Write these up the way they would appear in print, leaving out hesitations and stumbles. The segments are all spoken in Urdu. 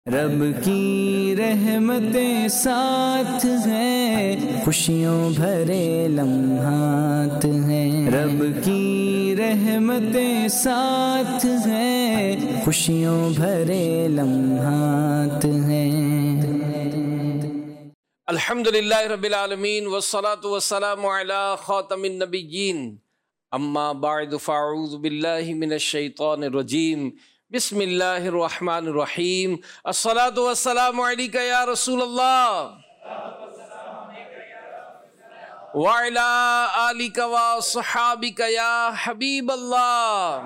رب کی رحمتیں ساتھ ہیں، خوشیوں بھرے لمحات ہیں۔ رب کی رحمتیں ساتھ ہیں، خوشیوں بھرے لمحات ہیں۔ الحمدللہ رب العالمین والصلاة والسلام علی خاتم النبیین، اما بعد فاعوذ باللہ من الشیطان الرجیم، بسم اللہ الرحمن الرحیم۔ الصلاة والسلام علیک یا رسول اللہ وعلی آلک وصحابک یا حبیب اللہ۔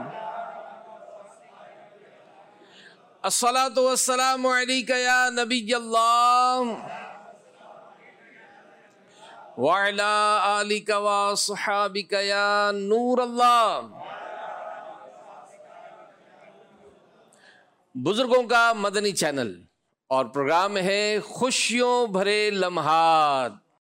الصلاة والسلام علیک یا نبی اللہ وعلی آلک وصحابک یا نور اللہ۔ بزرگوں کا مدنی چینل اور پروگرام ہے خوشیوں بھرے لمحات۔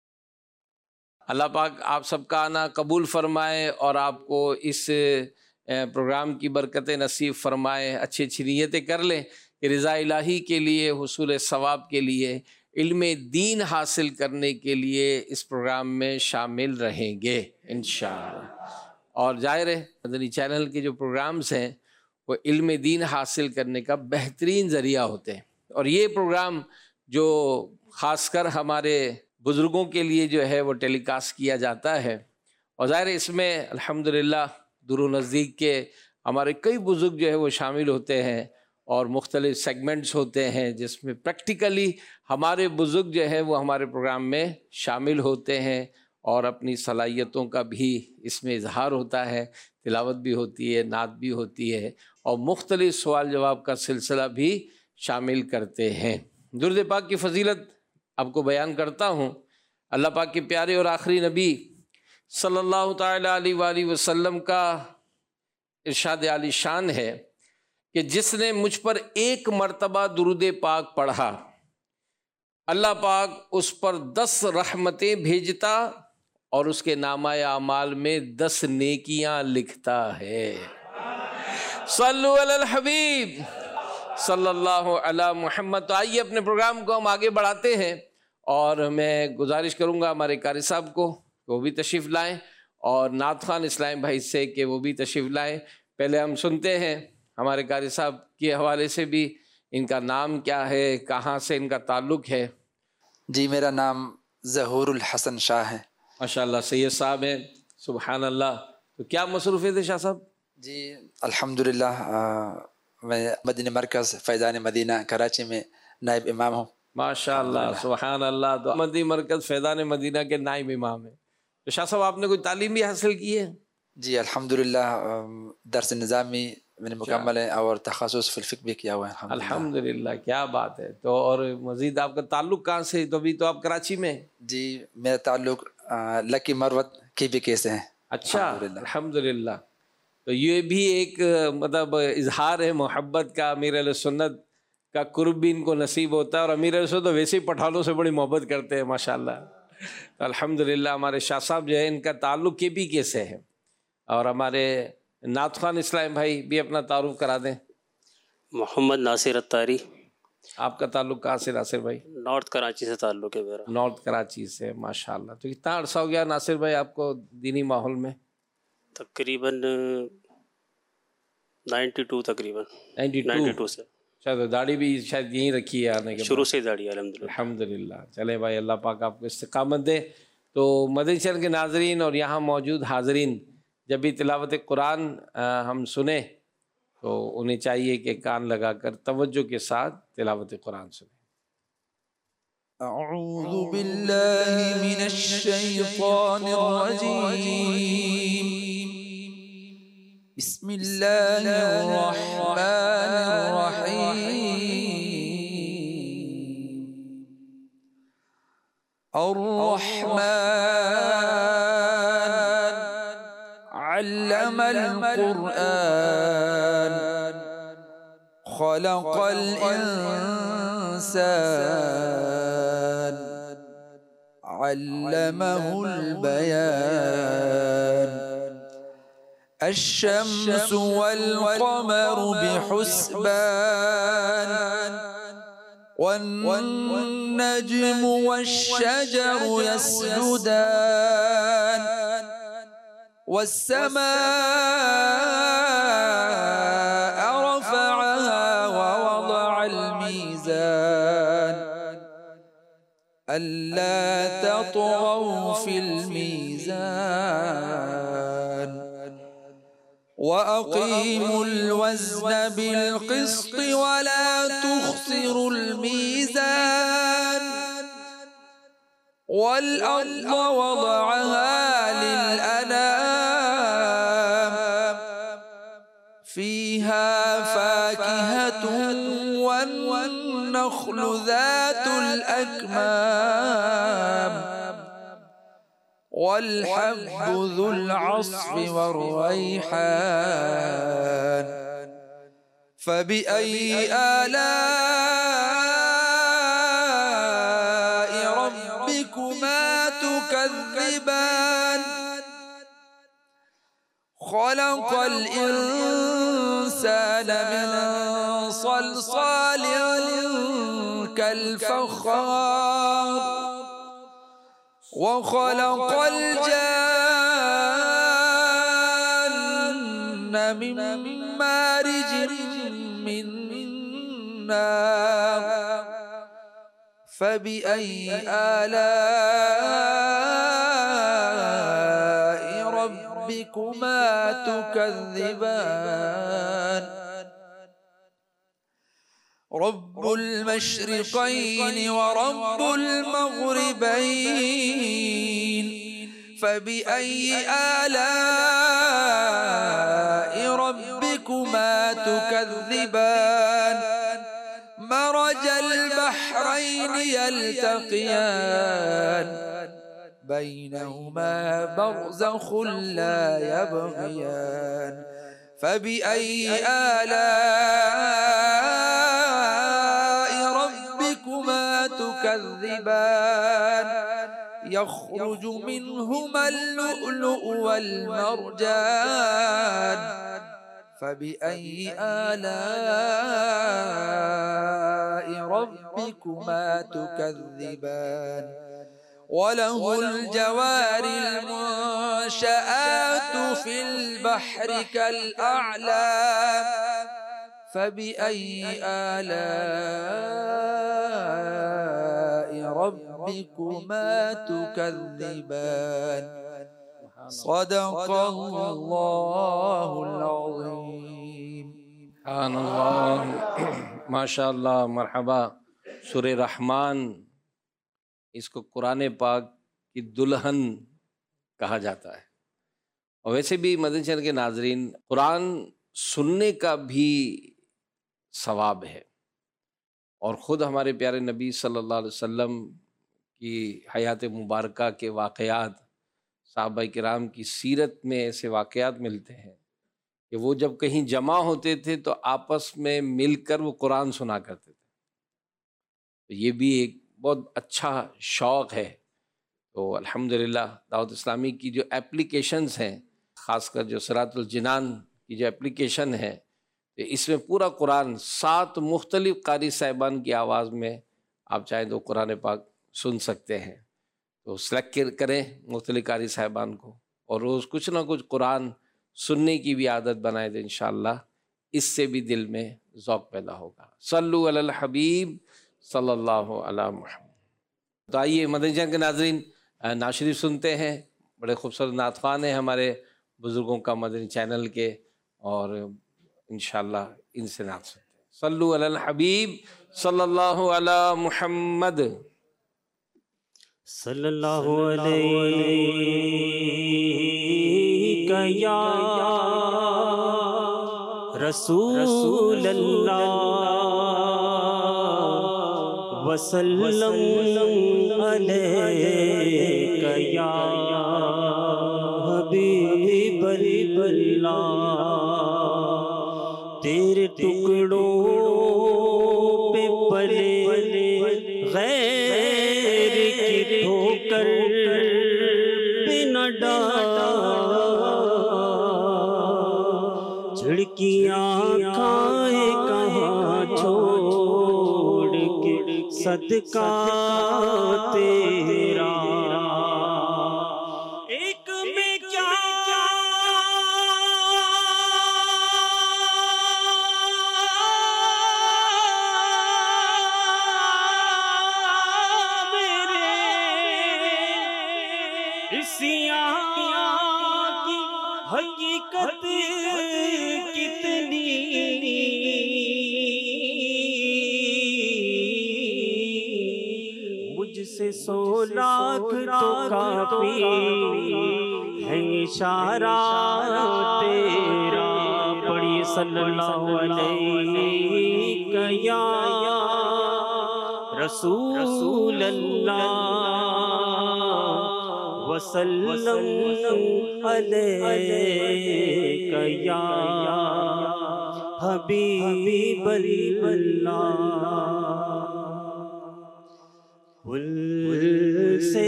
اللہ پاک آپ سب کا آنا قبول فرمائے اور آپ کو اس پروگرام کی برکتیں نصیب فرمائے۔ اچھی اچھی نیتیں کر لیں کہ رضا الہی کے لیے، حصول ثواب کے لیے، علم دین حاصل کرنے کے لیے اس پروگرام میں شامل رہیں گے انشاءاللہ۔ اور ظاہر ہے مدنی چینل کے جو پروگرامز ہیں وہ علم دین حاصل کرنے کا بہترین ذریعہ ہوتے ہیں، اور یہ پروگرام جو خاص کر ہمارے بزرگوں کے لیے جو ہے وہ ٹیلی کاسٹ کیا جاتا ہے، اور ظاہر ہے اس میں الحمدللہ دور و نزدیک کے ہمارے کئی بزرگ جو ہے وہ شامل ہوتے ہیں، اور مختلف سیگمنٹس ہوتے ہیں جس میں پریکٹیکلی ہمارے بزرگ جو ہے وہ ہمارے پروگرام میں شامل ہوتے ہیں، اور اپنی صلاحیتوں کا بھی اس میں اظہار ہوتا ہے، تلاوت بھی ہوتی ہے، نعت بھی ہوتی ہے، اور مختلف سوال جواب کا سلسلہ بھی شامل کرتے ہیں۔ درود پاک کی فضیلت آپ کو بیان کرتا ہوں۔ اللہ پاک کے پیارے اور آخری نبی صلی اللہ تعالیٰ علیہ وآلہ وسلم کا ارشاد عالی شان ہے کہ جس نے مجھ پر ایک مرتبہ درود پاک پڑھا، اللہ پاک اس پر 10 رحمتیں بھیجتا اور اس کے نامہ اعمال میں 10 نیکیاں لکھتا ہے۔ صلو علی الحبیب صلی اللہ علی محمد۔ تو آئیے اپنے پروگرام کو ہم آگے بڑھاتے ہیں، اور میں گزارش کروں گا ہمارے قاری صاحب کو کہ وہ بھی تشریف لائیں، اور نعت خوان اسلام بھائی سے کہ وہ بھی تشریف لائیں۔ پہلے ہم سنتے ہیں ہمارے قاری صاحب کے حوالے سے بھی، ان کا نام کیا ہے، کہاں سے ان کا تعلق ہے۔ جی میرا نام ظہور الحسن شاہ ہے۔ ماشاءاللہ سید صاحب ہیں، سبحان اللہ۔ تو کیا مصروفیت ہے شاہ صاحب؟ جی الحمدللہ میں مدنی مرکز فیضان مدینہ کراچی میں نائب امام ہوں۔ ماشاءاللہ سبحان اللہ۔ تو مدنی مرکز فیضان مدینہ کے نائب امام ہیں۔ تو شاہ صاحب آپ نے کوئی تعلیم بھی حاصل کی ہے؟ جی الحمدللہ درس نظامی میں نے مکمل ہے، اور تخصص فی الفقہ بھی کیا ہوا ہے الحمدللہ۔ کیا بات ہے۔ تو اور مزید آپ کا تعلق کہاں سے؟ تو ابھی تو آپ کراچی میں؟ جی میرا تعلق لکی مروت کی بی سے ہے۔ اچھا الحمدللہ۔ تو یہ بھی ایک مطلب اظہار ہے محبت کا، امیر علیہ سنت کا قرب بھی ان کو نصیب ہوتا ہے، اور امیر علیہ سنت تو ویسے ہی پٹھانوں سے بڑی محبت کرتے ہیں ماشاءاللہ۔ تو الحمدللہ ہمارے شاہ صاحب جو ہے ان کا تعلق کے پی کے سے ہے، اور ہمارے نعت خوان اسلام بھائی بھی اپنا تعارف کرا دیں۔ محمد ناصر اتاری۔ آپ کا تعلق کہاں سے ناصر بھائی؟ نارتھ کراچی سے تعلق ہے میرا۔ نارتھ کراچی سے، ماشاءاللہ۔ تو کتنا عرصہ ہو گیا ناصر بھائی آپ کو دینی ماحول میں؟ تقریباً 92 تقریباً 92 سے۔ شاید داڑھی بھی شاید یہیں رکھی ہے آنے کے شروع سے داڑھی الحمدللہ۔ الحمدللہ۔ چلے بھائی اللہ پاک آپ کو استقامت دے۔ تو مدنی چینل کے ناظرین اور یہاں موجود حاضرین، جب بھی تلاوت قرآن ہم سنیں تو انہیں چاہیے کہ کان لگا کر توجہ کے ساتھ تلاوت قرآن سنیں۔ اعوذ باللہ من الشیطان الرجیم، بسم اللہ الرحمن الرحیم۔ الرحمن علم القرآن خلق الإنسان علمه البيان الشمس والقمر بحسبان والنجم والشجر يسجدان والسماء رفعها ووضع الميزان ألا تطغوا في الميزان وأقيموا الوزن بالقسط ولا تخسروا الميزان والأرض وضعها للأنام فيها فاكهة والنخل ذات الأكمام والحب ذو العصف والريحان فبأي آلاء ربكما تكذبان خلق الإنسان من صلصال كالفخار وخلق الجان من مارج من نار فبأي آلاء ربكما تكذبان رب المشرقين ورب المغربين فبأي آلاء ربكما تكذبان مرج البحرين يلتقيان بينهما برزخ لا يبغيان فبأي آلاء ربكما تكذبان يخرج منهما اللؤلؤ والمرجان فبأي آلاء ربكما تكذبان وله الجوار المنشآت في البحر كالأعلام فبأي آلاء ربكما تكذبان صدق الله العظيم سبحان اللہ ماشاء اللہ مرحبا. سورہ رحمان اس کو قرآن پاک کی دلہن کہا جاتا ہے. اور ویسے بھی مدنی چینل کے ناظرین قرآن سننے کا بھی ثواب ہے، اور خود ہمارے پیارے نبی صلی اللہ علیہ وسلم کی حیات مبارکہ کے واقعات، صحابہ کرام کی سیرت میں ایسے واقعات ملتے ہیں کہ وہ جب کہیں جمع ہوتے تھے تو آپس میں مل کر وہ قرآن سنا کرتے تھے. تو یہ بھی ایک بہت اچھا شوق ہے. تو الحمدللہ دعوت اسلامی کی جو اپلیکیشنز ہیں، خاص کر جو صراط الجنان کی جو اپلیکیشن ہے، اس میں پورا قرآن 7 مختلف قاری صاحبان کی آواز میں آپ چاہیں تو قرآن پاک سن سکتے ہیں. تو سلیکٹ کریں مختلف قاری صاحبان کو، اور روز کچھ نہ کچھ قرآن سننے کی بھی عادت بنائے تو انشاءاللہ اس سے بھی دل میں ذوق پیدا ہوگا. صلو علی الحبیب صلی اللہ علی محمد. تو آئیے مدنی چینل کے ناظرین نعت شریف سنتے ہیں. بڑے خوبصورت نعت خوان ہیں ہمارے بزرگوں کا مدنی چینل کے، اور انشاءاللہ ان سے نعت سنتے ہیں. صلو علی الحبیب صلی اللہ علی محمد. صلی اللہ علیہ یا رسول اللہ وسلم علیہ یا حبیب اللہ. تیرے ٹکڑوں پہ پلے غیر کی ٹھوکر پہ نہ ڈال، جھڑکیاں کھائے کہاں چھوڑ کے صدقہ تیرا ایک میں کیا حقیقت کتنی مجھ سے 100 لاکھ تو کافی ہے اشارہ تیرا پڑھی صلی اللہ علیہ یا رسول اللہ وسلم علیکہ یا حبیب اللہ پل سے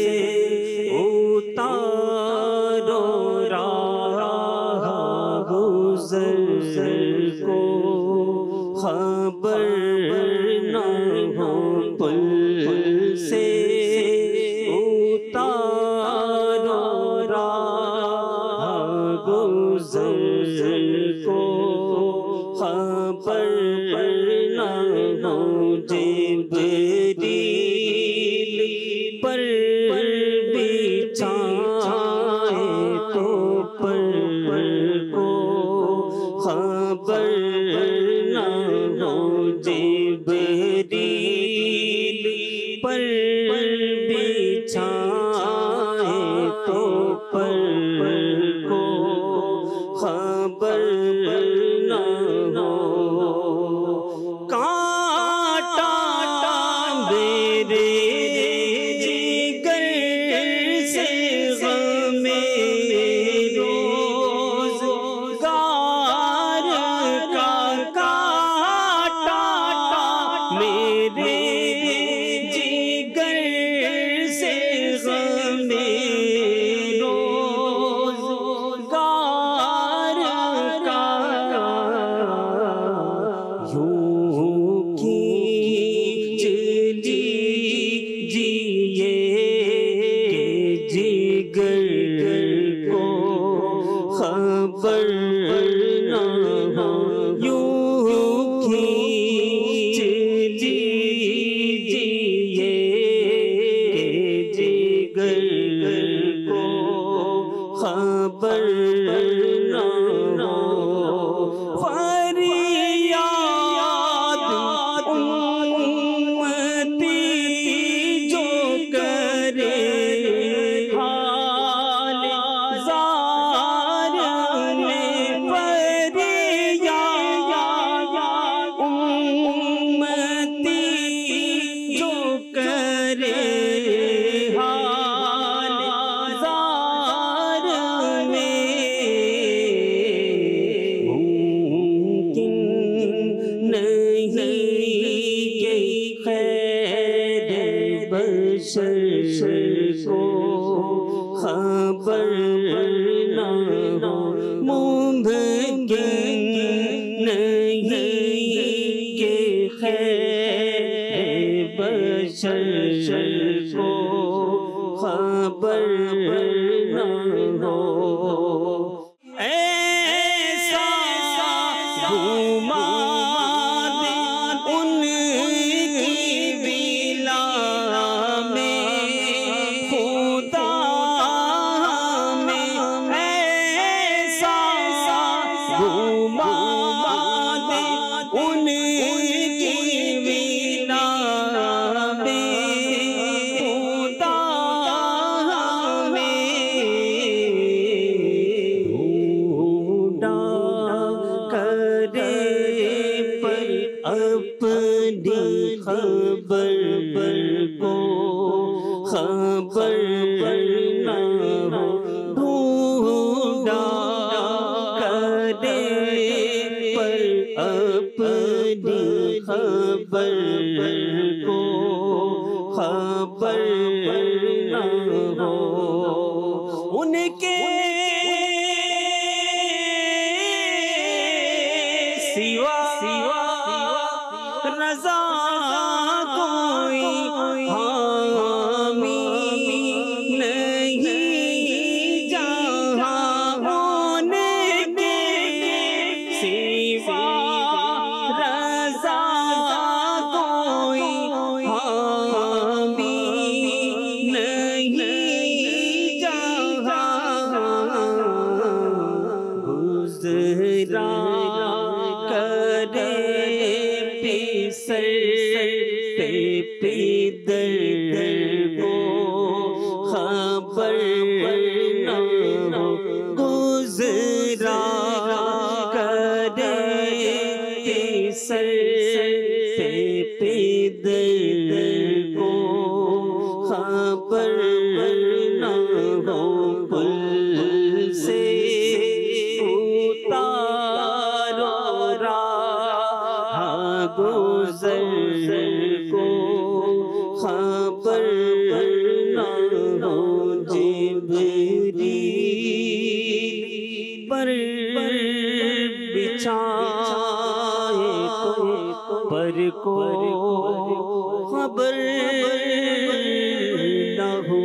اتارو راہ گزر کو خبر نہ ہو پل سے رضا کو پیدر کو خبر نہ ہو گزرا کرے سر سے پیدر کو خبر نہ ہو پل سے اتارو راہ گزر کو خبر نہ ہو جبریل پر بچھائے پر کو خبر نہ ہو۔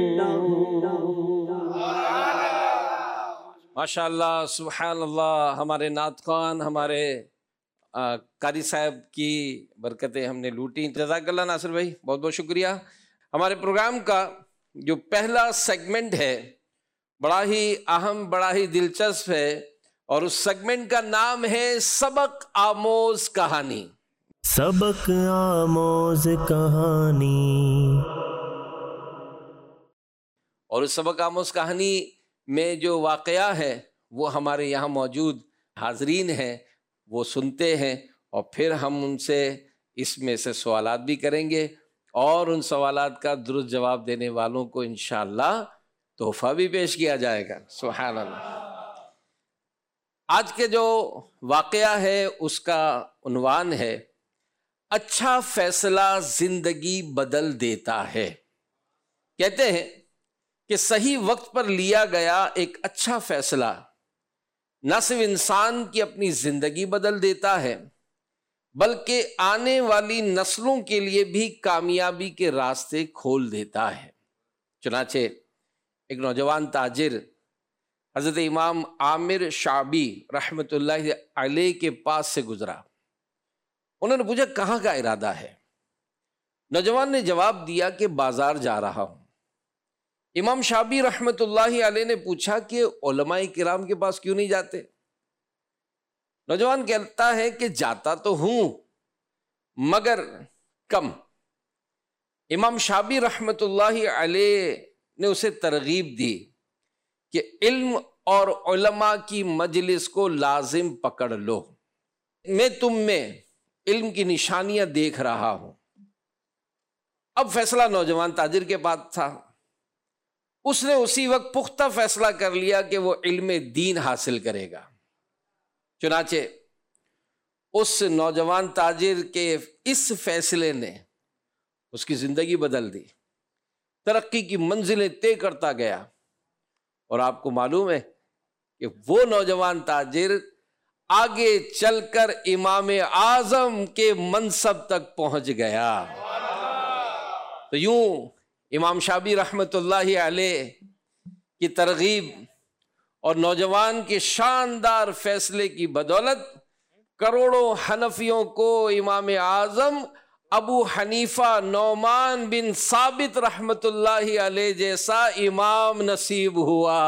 ماشاءاللہ، سبحان اللہ۔ ہمارے نعت خوان، ہمارے قاری صاحب کی برکتیں ہم نے لوٹی۔ جزاک اللہ ناصر بھائی، بہت بہت شکریہ۔ ہمارے پروگرام کا جو پہلا سیگمنٹ ہے بڑا ہی اہم، بڑا ہی دلچسپ ہے، اور اس سیگمنٹ کا نام ہے سبق آموز کہانی۔ سبق آموز کہانی۔ اور اس سبق آموز کہانی میں جو واقعہ ہے وہ ہمارے یہاں موجود حاضرین ہیں، وہ سنتے ہیں، اور پھر ہم ان سے اس میں سے سوالات بھی کریں گے، اور ان سوالات کا درست جواب دینے والوں کو انشاءاللہ تحفہ بھی پیش کیا جائے گا۔ سبحان اللہ۔ آج کے جو واقعہ ہے اس کا عنوان ہے اچھا فیصلہ زندگی بدل دیتا ہے۔ کہتے ہیں کہ صحیح وقت پر لیا گیا ایک اچھا فیصلہ نہ صرف انسان کی اپنی زندگی بدل دیتا ہے بلکہ آنے والی نسلوں کے لیے بھی کامیابی کے راستے کھول دیتا ہے۔ چنانچہ ایک نوجوان تاجر حضرت امام عامر شعبی رحمۃ اللہ علیہ کے پاس سے گزرا۔ انہوں نے پوچھا کہاں کا ارادہ ہے؟ نوجوان نے جواب دیا کہ بازار جا رہا ہوں۔ امام شعبی رحمۃ اللہ علیہ نے پوچھا کہ علماء کرام کے پاس کیوں نہیں جاتے؟ نوجوان کہتا ہے کہ جاتا تو ہوں مگر کم۔ امام شعبی رحمۃ اللہ علیہ نے اسے ترغیب دی کہ علم اور علماء کی مجلس کو لازم پکڑ لو، میں تم میں علم کی نشانیاں دیکھ رہا ہوں۔ اب فیصلہ نوجوان تاجر کے پاس تھا۔ اس نے اسی وقت پختہ فیصلہ کر لیا کہ وہ علم دین حاصل کرے گا۔ چنانچہ اس نوجوان تاجر کے اس فیصلے نے اس کی زندگی بدل دی، ترقی کی منزلیں طے کرتا گیا، اور آپ کو معلوم ہے کہ وہ نوجوان تاجر آگے چل کر امام اعظم کے منصب تک پہنچ گیا۔ تو یوں امام شعبی رحمۃ اللہ علیہ کی ترغیب اور نوجوان کے شاندار فیصلے کی بدولت کروڑوں حنفیوں کو امام اعظم ابو حنیفہ نعمان بن ثابت رحمۃ اللہ علیہ جیسا امام نصیب ہوا۔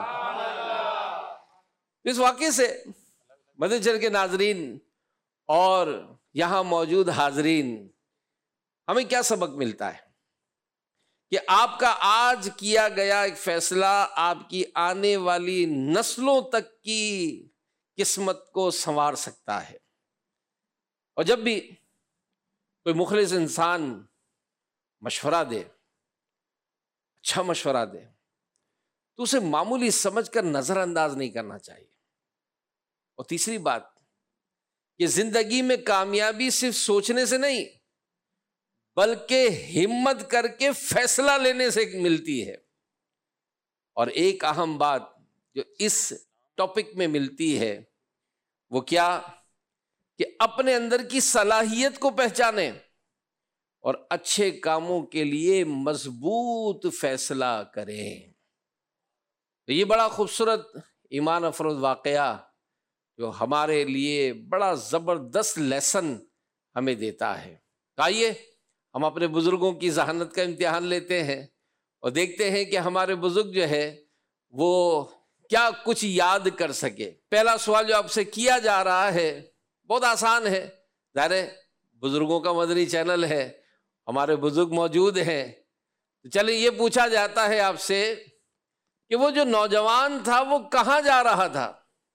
اس واقعے سے مدنی چینل کے ناظرین اور یہاں موجود حاضرین، ہمیں کیا سبق ملتا ہے کہ آپ کا آج کیا گیا ایک فیصلہ آپ کی آنے والی نسلوں تک کی قسمت کو سنوار سکتا ہے۔ اور جب بھی کوئی مخلص انسان مشورہ دے، اچھا مشورہ دے، تو اسے معمولی سمجھ کر نظر انداز نہیں کرنا چاہیے۔ اور تیسری بات، یہ زندگی میں کامیابی صرف سوچنے سے نہیں بلکہ ہمت کر کے فیصلہ لینے سے ملتی ہے۔ اور ایک اہم بات جو اس ٹاپک میں ملتی ہے وہ کیا؟ کہ اپنے اندر کی صلاحیت کو پہچانیں اور اچھے کاموں کے لیے مضبوط فیصلہ کریں۔ یہ بڑا خوبصورت ایمان افروز واقعہ جو ہمارے لیے بڑا زبردست لیسن ہمیں دیتا ہے۔ آئیے ہم اپنے بزرگوں کی ذہانت کا امتحان لیتے ہیں اور دیکھتے ہیں کہ ہمارے بزرگ جو ہے وہ کیا کچھ یاد کر سکے۔ پہلا سوال جو آپ سے کیا جا رہا ہے بہت آسان ہے، ظاہر ہے بزرگوں کا مدنی چینل ہے، ہمارے بزرگ موجود ہیں. چلیں یہ پوچھا جاتا ہے آپ سے کہ وہ جو نوجوان تھا وہ کہاں جا رہا تھا؟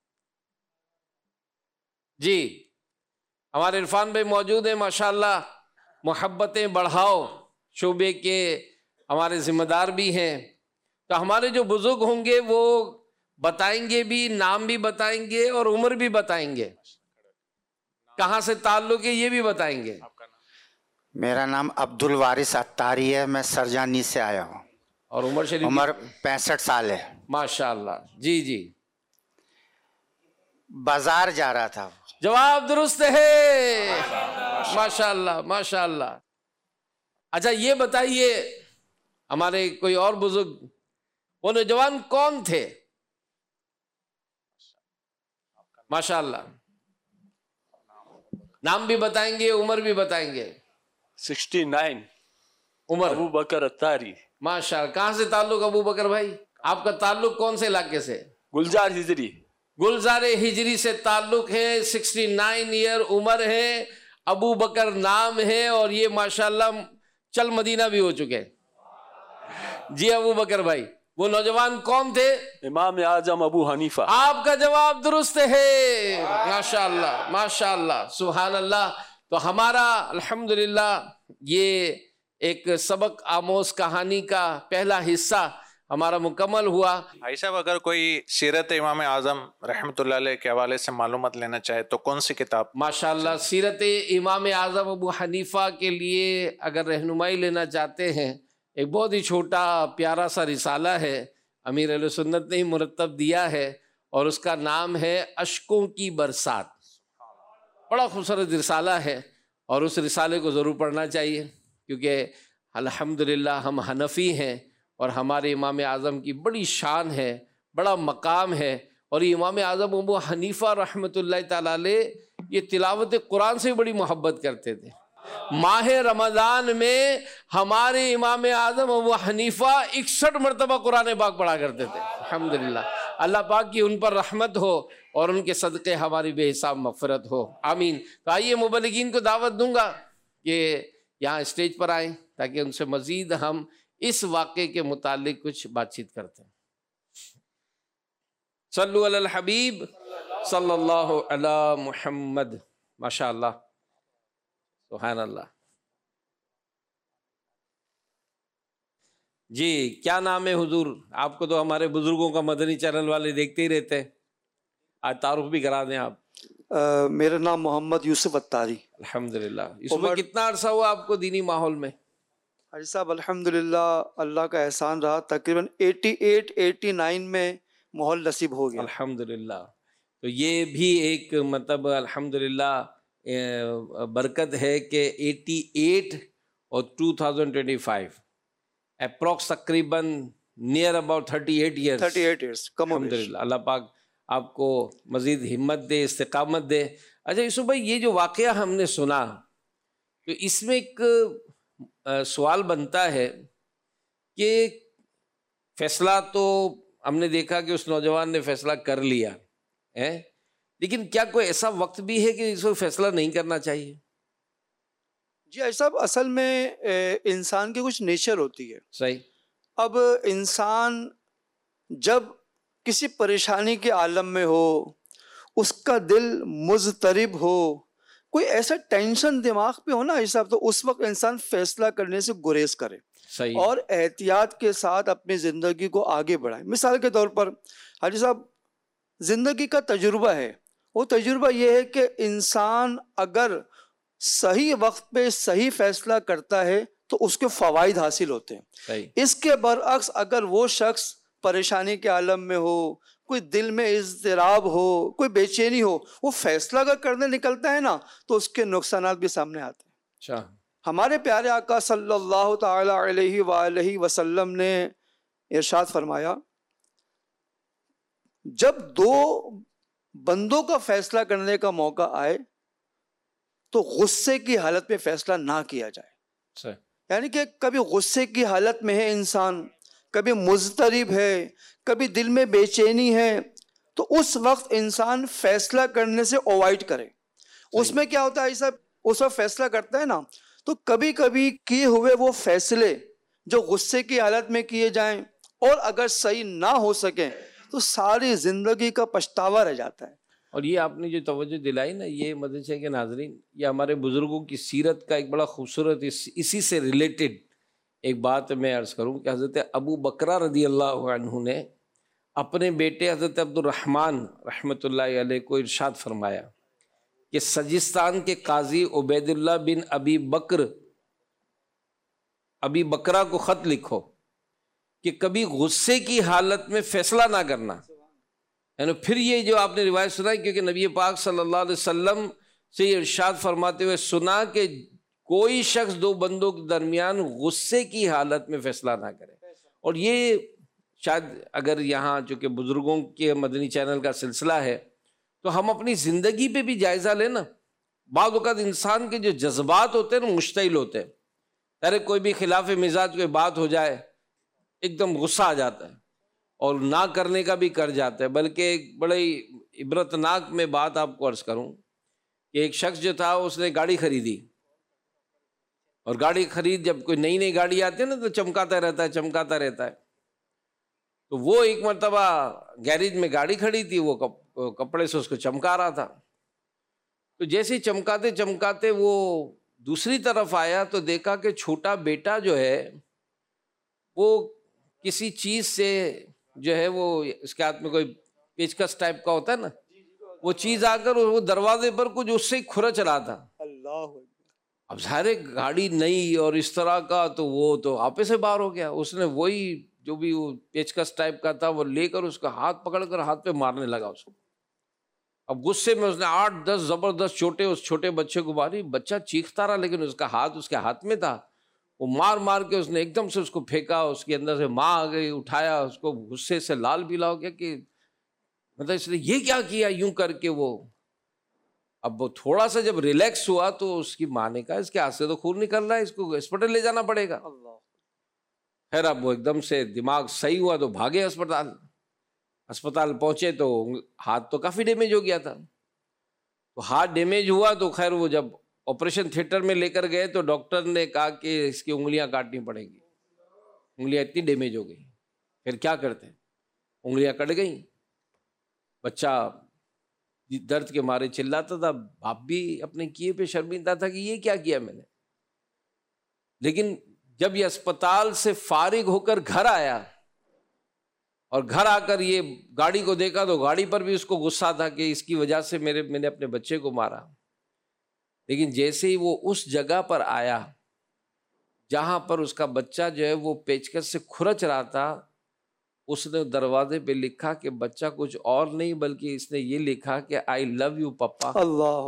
جی ہمارے عرفان بھائی موجود ہیں ماشاءاللہ، محبتیں بڑھاؤ شعبے کے ہمارے ذمہ دار بھی ہیں. تو ہمارے جو بزرگ ہوں گے وہ بتائیں گے بھی، نام بھی بتائیں گے اور عمر بھی بتائیں گے، کہاں سے تعلق ہے یہ بھی بتائیں گے. میرا نام عبد الوارث اتاری ہے، میں سرجانی سے آیا ہوں. اور عمر شریف عمر 65 سال ہے. ماشاءاللہ. جی جی بازار جا رہا تھا. جواب درست ہے، ماشاءاللہ ماشاءاللہ. اچھا یہ بتائیے ہمارے کوئی اور بزرگ، وہ نوجوان کون تھے؟ ماشاءاللہ نام بھی بتائیں گے، عمر بھی بتائیں گے. 69 عمر ابو بکر اتاری. ماشاءاللہ. کہاں سے تعلق ابو بکر بھائی؟ آپ کا تعلق کون سے علاقے سے؟ گلزار ہجری. گلزار ہجری سے تعلق ہے. 69 ایئر عمر ہے، ابو بکر نام ہے، اور یہ ماشاءاللہ چل مدینہ بھی ہو چکے. جی ابو بکر بھائی وہ نوجوان کون تھے؟ امام اعظم ابو حنیفہ. آپ کا جواب درست ہے، ماشاءاللہ ماشاءاللہ سبحان اللہ. تو ہمارا الحمدللہ یہ ایک سبق آموز کہانی کا پہلا حصہ ہمارا مکمل ہوا. بھائی صاحب اگر کوئی سیرت امام اعظم رحمۃ اللہ علیہ کے حوالے سے معلومات لینا چاہے تو کون سی کتاب؟ ماشاءاللہ سیرت امام اعظم ابو حنیفہ کے لیے اگر رہنمائی لینا چاہتے ہیں، ایک بہت ہی چھوٹا پیارا سا رسالہ ہے، امیر اہل سنت نے ہی مرتب دیا ہے، اور اس کا نام ہے اشکوں کی برسات. بڑا خوبصورت رسالہ ہے، اور اس رسالے کو ضرور پڑھنا چاہیے، کیونکہ الحمدللہ ہم حنفی ہیں اور ہمارے امام اعظم کی بڑی شان ہے، بڑا مقام ہے. اور یہ امام اعظم ابو حنیفہ رحمۃ اللہ تعالیٰ علیہ یہ تلاوت قرآن سے بڑی محبت کرتے تھے. ماہ رمضان میں ہمارے امام اعظم ابو حنیفہ 61 مرتبہ قرآن پاک پڑھا کرتے تھے. الحمدللہ اللہ پاک کی ان پر رحمت ہو اور ان کے صدقے ہماری بے حساب مغفرت ہو، آمین. تو آئیے مبلغین کو دعوت دوں گا کہ یہاں اسٹیج پر آئیں تاکہ ان سے مزید ہم اس واقعے کے متعلق کچھ بات چیت کرتے ہیں. صلو علی الحبیب صلی اللہ علی محمد. ماشاءاللہ سبحان اللہ. جی کیا نام ہے حضور؟ آپ کو تو ہمارے بزرگوں کا مدنی چینل والے دیکھتے ہی رہتے ہیں، آج تعارف بھی کرا دیں آپ. میرا نام محمد یوسف اتاری. الحمدللہ. اس میں کتنا عرصہ ہوا آپ کو دینی ماحول میں؟ حاجی صاحب الحمدللہ اللہ کا احسان رہا، تقریباً 88-89 میں ماحول نصیب ہو گیا. الحمدللہ. تو یہ بھی ایک مطلب الحمدللہ برکت ہے کہ 88 اور 2025 اپروکس تقریباً نیئر اباؤٹ 38 ایئرس. الحمدللہ اللہ پاک آپ کو مزید ہمت دے، استقامت دے. اچھا یوسف بھائی یہ جو واقعہ ہم نے سنا تو اس میں ایک سوال بنتا ہے کہ فیصلہ تو ہم نے دیکھا کہ اس نوجوان نے فیصلہ کر لیا ہے، لیکن کیا کوئی ایسا وقت بھی ہے کہ اس کو فیصلہ نہیں کرنا چاہیے؟ جی حاجی صاحب اصل میں انسان کی کچھ نیچر ہوتی ہے. صحیح. اب انسان جب کسی پریشانی کے عالم میں ہو، اس کا دل مضطرب ہو، کوئی ایسا ٹینشن دماغ پہ ہو نا حاجی صاحب، تو اس وقت انسان فیصلہ کرنے سے گریز کرے. صحیح. اور احتیاط کے ساتھ اپنی زندگی کو آگے بڑھائے. مثال کے طور پر حاجی صاحب زندگی کا تجربہ ہے، وہ تجربہ یہ ہے کہ انسان اگر صحیح وقت پہ صحیح فیصلہ کرتا ہے تو اس کے فوائد حاصل ہوتے ہیں. صحیح. اس کے برعکس اگر وہ شخص پریشانی کے عالم میں ہو، کوئی دل میں اضطراب ہو، کوئی بے چینی ہو، وہ فیصلہ اگر کرنے نکلتا ہے نا تو اس کے نقصانات بھی سامنے آتے ہیں. اچھا. ہمارے پیارے آقا صلی اللہ تعالی علیہ وآلہ وسلم نے ارشاد فرمایا جب دو بندوں کا فیصلہ کرنے کا موقع آئے تو غصے کی حالت میں فیصلہ نہ کیا جائے. صحیح. یعنی کہ کبھی غصے کی حالت میں ہے انسان، کبھی مضطرب ہے، کبھی دل میں بے چینی ہے، تو اس وقت انسان فیصلہ کرنے سے اوائڈ کرے. اس میں کیا ہوتا ہے صاحب، اس وقت فیصلہ کرتا ہے نا، تو کبھی کبھی کیے ہوئے وہ فیصلے جو غصے کی حالت میں کیے جائیں اور اگر صحیح نہ ہو سکیں تو ساری زندگی کا پچھتاوا رہ جاتا ہے. اور یہ آپ نے جو توجہ دلائی نا، یہ مدرسے کے ناظرین، یہ ہمارے بزرگوں کی سیرت کا ایک بڑا خوبصورت اسی سے ریلیٹڈ ایک بات میں عرض کروں کہ حضرت ابو بکرہ رضی اللہ عنہ نے اپنے بیٹے حضرت عبد الرحمن رحمۃ اللہ علیہ کو ارشاد فرمایا کہ سجستان کے قاضی عبید اللہ بن ابی بکرہ کو خط لکھو کہ کبھی غصے کی حالت میں فیصلہ نہ کرنا. یعنی پھر یہ جو آپ نے روایت سنا، کیونکہ نبی پاک صلی اللہ علیہ وسلم سے یہ ارشاد فرماتے ہوئے سنا کہ کوئی شخص دو بندوں کے درمیان غصے کی حالت میں فیصلہ نہ کرے. اور یہ شاید اگر یہاں چونکہ بزرگوں کے مدنی چینل کا سلسلہ ہے تو ہم اپنی زندگی پہ بھی جائزہ لیں نا. بعض اوقات انسان کے جو جذبات ہوتے ہیں نا مشتعل ہوتے ہیں. ارے کوئی بھی خلاف مزاج کوئی بات ہو جائے ایک دم غصہ آ جاتا ہے اور نہ کرنے کا بھی کر جاتا ہے. بلکہ ایک بڑے عبرتناک میں بات آپ کو عرض کروں کہ ایک شخص جو تھا اس نے گاڑی خریدی، اور گاڑی خرید جب کوئی نئی گاڑی آتی ہے نا تو چمکاتا رہتا ہے. تو وہ ایک مرتبہ گیریج میں گاڑی کھڑی تھی، وہ کپڑے سے اس کو چمکا رہا تھا. تو جیسے چمکاتے وہ دوسری طرف آیا تو دیکھا کہ چھوٹا بیٹا جو ہے وہ کسی چیز سے جو ہے وہ اس کے ہاتھ میں کوئی پیچکس ٹائپ کا ہوتا ہے نا، وہ چیز آ کر وہ دروازے پر کچھ اس سے کھرچ رہا تھا. اب ظاہر گاڑی نئی اور اس طرح کا تو وہ تو آپے سے باہر ہو گیا. اس نے وہی جو بھی وہ پیچکس ٹائپ کا تھا وہ لے کر اس کا ہاتھ پکڑ کر ہاتھ پہ مارنے لگا اس کو. اب غصے میں اس نے 8-10 زبردست چوٹے اس چھوٹے بچے کو ماری. بچہ چیختا رہا لیکن اس کا ہاتھ اس کے ہاتھ میں تھا. وہ مار کے اس نے ایک دم سے اس کو پھینکا. اس کے اندر سے ماں آ گئی، اٹھایا اس کو، غصے سے لال پیلا ہو گیا کہ مطلب اس نے یہ کیا کیا یوں کر کے. وہ اب وہ تھوڑا سا جب ریلیکس ہوا تو اس کی ماں نے کہا اس کے ہاتھ سے تو خون نکل رہا ہے، اس کو ہاسپٹل لے جانا پڑے گا. خیر اب وہ ایک دم سے دماغ صحیح ہوا تو بھاگے اسپتال پہنچے تو ہاتھ تو کافی ڈیمیج ہو گیا تھا. تو ہاتھ ڈیمیج ہوا تو خیر وہ جب آپریشن تھیٹر میں لے کر گئے تو ڈاکٹر نے کہا کہ اس کی انگلیاں کاٹنی پڑیں گی، انگلیاں اتنی ڈیمیج ہو گئی. پھر کیا کرتے ہیں، انگلیاں کٹ گئیں. بچہ درد کے مارے چلاتا تھا، باپ بھی اپنے کیے پہ شرمندہ تھا کہ یہ کیا کیا میں نے. لیکن جب یہ اسپتال سے فارغ ہو کر گھر آیا اور گھر آ کر یہ گاڑی کو دیکھا تو گاڑی پر بھی اس کو غصہ تھا کہ اس کی وجہ سے میں نے اپنے بچے کو مارا. لیکن جیسے ہی وہ اس جگہ پر آیا جہاں پر اس کا بچہ جو ہے وہ پیچکس سے کھرچ رہا تھا، اس نے دروازے پہ لکھا کہ بچہ کچھ اور نہیں بلکہ اس نے یہ لکھا کہ آئی لو یو پپا. اللہ.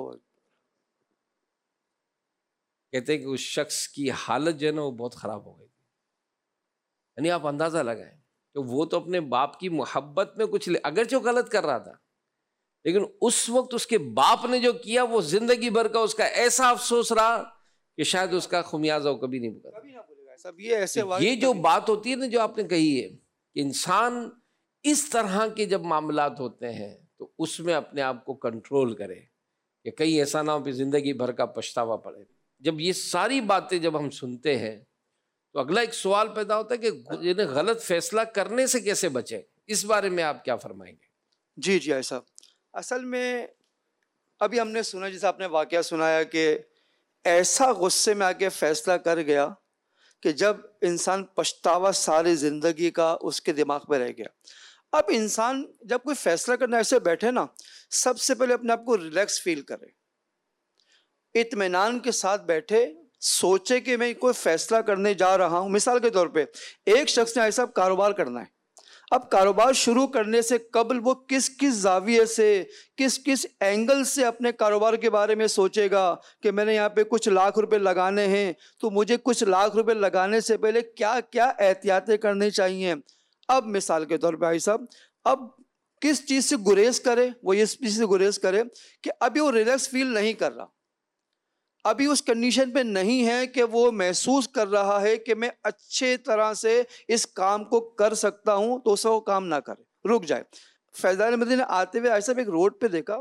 کہتے ہیں کہ اس شخص کی حالت جو ہے نا وہ بہت خراب ہو گئی. یعنی آپ اندازہ لگائیں کہ وہ تو اپنے باپ کی محبت میں کچھ اگرچہ غلط کر رہا تھا لیکن اس وقت اس کے باپ نے جو کیا وہ زندگی بھر کا اس کا ایسا افسوس رہا کہ شاید اس کا خمیازہ وہ کبھی نہیں بھگتا. یہ جو بات ہوتی ہے نا جو آپ نے کہی ہے کہ انسان اس طرح کے جب معاملات ہوتے ہیں تو اس میں اپنے آپ کو کنٹرول کرے کہ کہیں ایسا نہ ہو کہ زندگی بھر کا پچھتاوا پڑے. جب یہ ساری باتیں جب ہم سنتے ہیں تو اگلا ایک سوال پیدا ہوتا ہے کہ غلط فیصلہ کرنے سے کیسے بچیں. اس بارے میں آپ کیا فرمائیں گے؟ جی ایسا اصل میں ابھی ہم نے سنا، جیسے آپ نے واقعہ سنایا کہ ایسا غصے میں آ کے فیصلہ کر گیا کہ جب انسان پچھتاوا ساری زندگی کا اس کے دماغ پہ رہ گیا. اب انسان جب کوئی فیصلہ کرنا ایسے بیٹھے نا، سب سے پہلے اپنے آپ کو ریلیکس فیل کرے، اطمینان کے ساتھ بیٹھے، سوچے کہ میں کوئی فیصلہ کرنے جا رہا ہوں. مثال کے طور پہ ایک شخص نے ایسا کاروبار کرنا ہے. اب کاروبار شروع کرنے سے قبل وہ کس زاویے سے کس اینگل سے اپنے کاروبار کے بارے میں سوچے گا کہ میں نے یہاں پہ کچھ لاکھ روپے لگانے ہیں تو مجھے کچھ لاکھ روپے لگانے سے پہلے کیا کیا احتیاطیں کرنی چاہیے. اب مثال کے طور پہ بھائی صاحب اب کس چیز سے گریز کرے، وہ اس چیز سے گریز کرے کہ ابھی وہ ریلیکس فیل نہیں کر رہا، ابھی اس کنڈیشن پہ نہیں ہے کہ وہ محسوس کر رہا ہے کہ میں اچھے طرح سے اس کام کو کر سکتا ہوں، تو اسے وہ کام نہ کرے، رک جائے. فیضان مدینہ آتے ہوئے ایسا ایک روڈ پہ دیکھا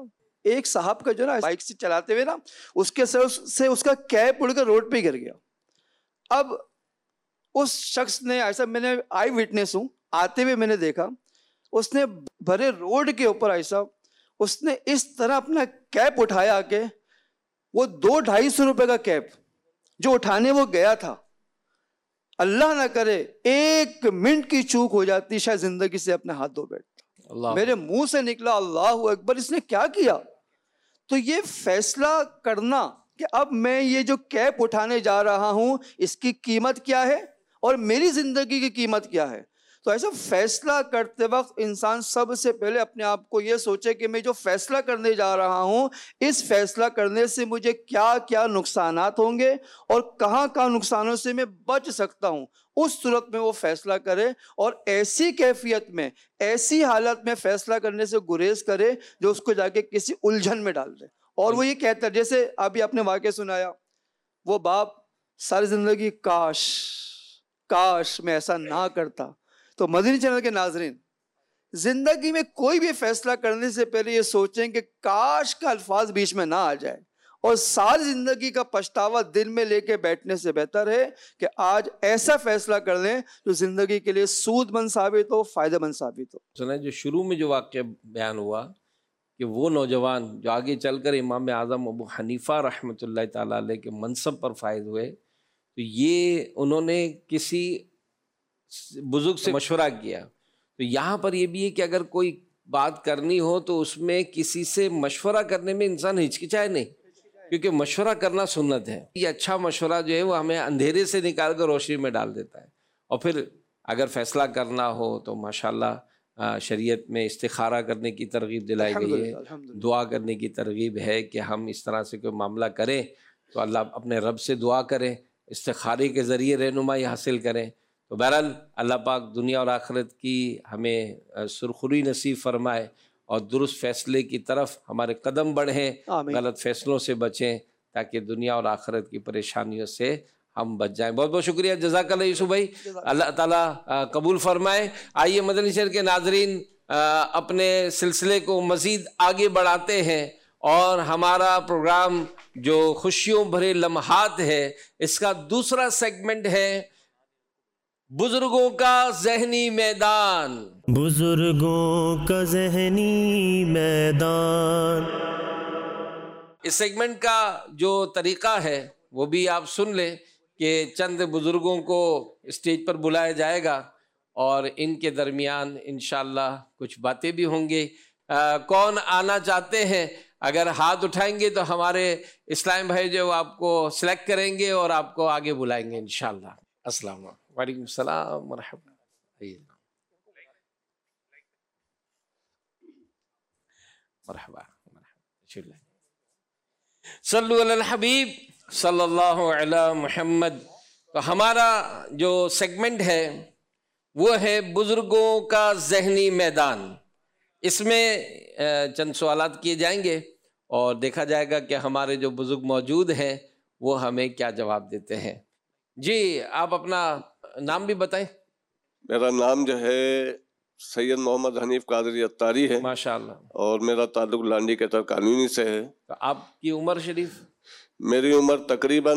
ایک صاحب کا جو نا بائک سے چلاتے ہوئے نا اس کے سر سے اس کا کیپ اڑ کر روڈ پہ گر گیا. اب اس شخص نے ایسا, میں نے آئی وٹنس ہوں, آتے ہوئے میں نے دیکھا, اس نے بھرے روڈ کے اوپر ایسا اس نے اس طرح اپنا کیپ اٹھایا کہ وہ 200-250 روپے کا کیپ جو اٹھانے وہ گیا تھا, اللہ نہ کرے 1 منٹ کی چوک ہو جاتی شاید زندگی سے اپنے ہاتھ دھو بیٹھتا. میرے منہ سے نکلا اللہ اکبر, اس نے کیا کیا؟ تو یہ فیصلہ کرنا کہ اب میں یہ جو کیپ اٹھانے جا رہا ہوں اس کی قیمت کیا ہے اور میری زندگی کی قیمت کیا ہے. تو ایسا فیصلہ کرتے وقت انسان سب سے پہلے اپنے آپ کو یہ سوچے کہ میں جو فیصلہ کرنے جا رہا ہوں اس فیصلہ کرنے سے مجھے کیا کیا نقصانات ہوں گے اور کہاں کہاں نقصانوں سے میں بچ سکتا ہوں. اس صورت میں وہ فیصلہ کرے اور ایسی کیفیت میں ایسی حالت میں فیصلہ کرنے سے گریز کرے جو اس کو جا کے کسی الجھن میں ڈال دے. اور وہ یہ کہتا ہے, جیسے ابھی آپ نے واقعہ سنایا, وہ باپ ساری زندگی کاش میں ایسا نہ کرتا. تو مدنی چینل کے ناظرین, زندگی میں کوئی بھی فیصلہ کرنے سے پہلے یہ سوچیں کہ کاش کا الفاظ بیچ میں نہ آ جائے, اور ساری زندگی کا پچھتاوا دل میں لے کے بیٹھنے سے بہتر ہے کہ آج ایسا فیصلہ کر لیں جو زندگی کے لیے سود مند ثابت ہو, فائدہ مند ثابت ہو. سنا جو شروع میں جو واقعہ بیان ہوا کہ وہ نوجوان جو آگے چل کر امام اعظم ابو حنیفہ رحمۃ اللہ تعالیٰ علیہ کے منصب پر فائز ہوئے, تو یہ انہوں نے کسی بزرگ سے مشورہ کیا. تو یہاں پر یہ بھی ہے کہ اگر کوئی بات کرنی ہو تو اس میں کسی سے مشورہ کرنے میں انسان ہچکچائے نہیں, کیونکہ مشورہ کرنا سنت ہے. یہ اچھا مشورہ جو ہے وہ ہمیں اندھیرے سے نکال کر روشنی میں ڈال دیتا ہے. اور پھر اگر فیصلہ کرنا ہو تو ماشاءاللہ شریعت میں استخارہ کرنے کی ترغیب دلائی گئی ہے, دعا کرنے کی ترغیب ہے کہ ہم اس طرح سے کوئی معاملہ کریں تو اللہ اپنے رب سے دعا کریں, استخارے کے ذریعے رہنمائی حاصل کریں. تو بہرحال اللہ پاک دنیا اور آخرت کی ہمیں سرخری نصیب فرمائے اور درست فیصلے کی طرف ہمارے قدم بڑھیں, غلط فیصلوں سے بچیں تاکہ دنیا اور آخرت کی پریشانیوں سے ہم بچ جائیں. بہت بہت شکریہ, جزاک اللہ یوسف بھائی, اللہ تعالیٰ قبول فرمائے. آئیے مدنی چینل کے ناظرین اپنے سلسلے کو مزید آگے بڑھاتے ہیں, اور ہمارا پروگرام جو خوشیوں بھرے لمحات ہے اس کا دوسرا سیگمنٹ ہے بزرگوں کا ذہنی میدان. بزرگوں کا ذہنی میدان. اس سیگمنٹ کا جو طریقہ ہے وہ بھی آپ سن لیں کہ چند بزرگوں کو اسٹیج پر بلایا جائے گا اور ان کے درمیان انشاءاللہ کچھ باتیں بھی ہوں گی. کون آنا چاہتے ہیں اگر ہاتھ اٹھائیں گے تو ہمارے اسلام بھائی جو آپ کو سلیکٹ کریں گے اور آپ کو آگے بلائیں گے انشاءاللہ. السلام علیکم. وعلیکم السلام ورحمۃ اللہ. مرحبا مرحبا. صلو علی الحبیب صلی اللہ علی محمد. تو ہمارا جو سیگمنٹ ہے وہ ہے بزرگوں کا ذہنی میدان. اس میں چند سوالات کیے جائیں گے اور دیکھا جائے گا کہ ہمارے جو بزرگ موجود ہیں وہ ہمیں کیا جواب دیتے ہیں. جی آپ اپنا نام بھی بتائیں. میرا نام جو ہے سید محمد حنیف قادری اتاری ہے ماشاءاللہ, اور میرا تعلق لانڈی کے تر قانونی سے ہے. تو آپ کی عمر شریف؟ میری عمر تقریباً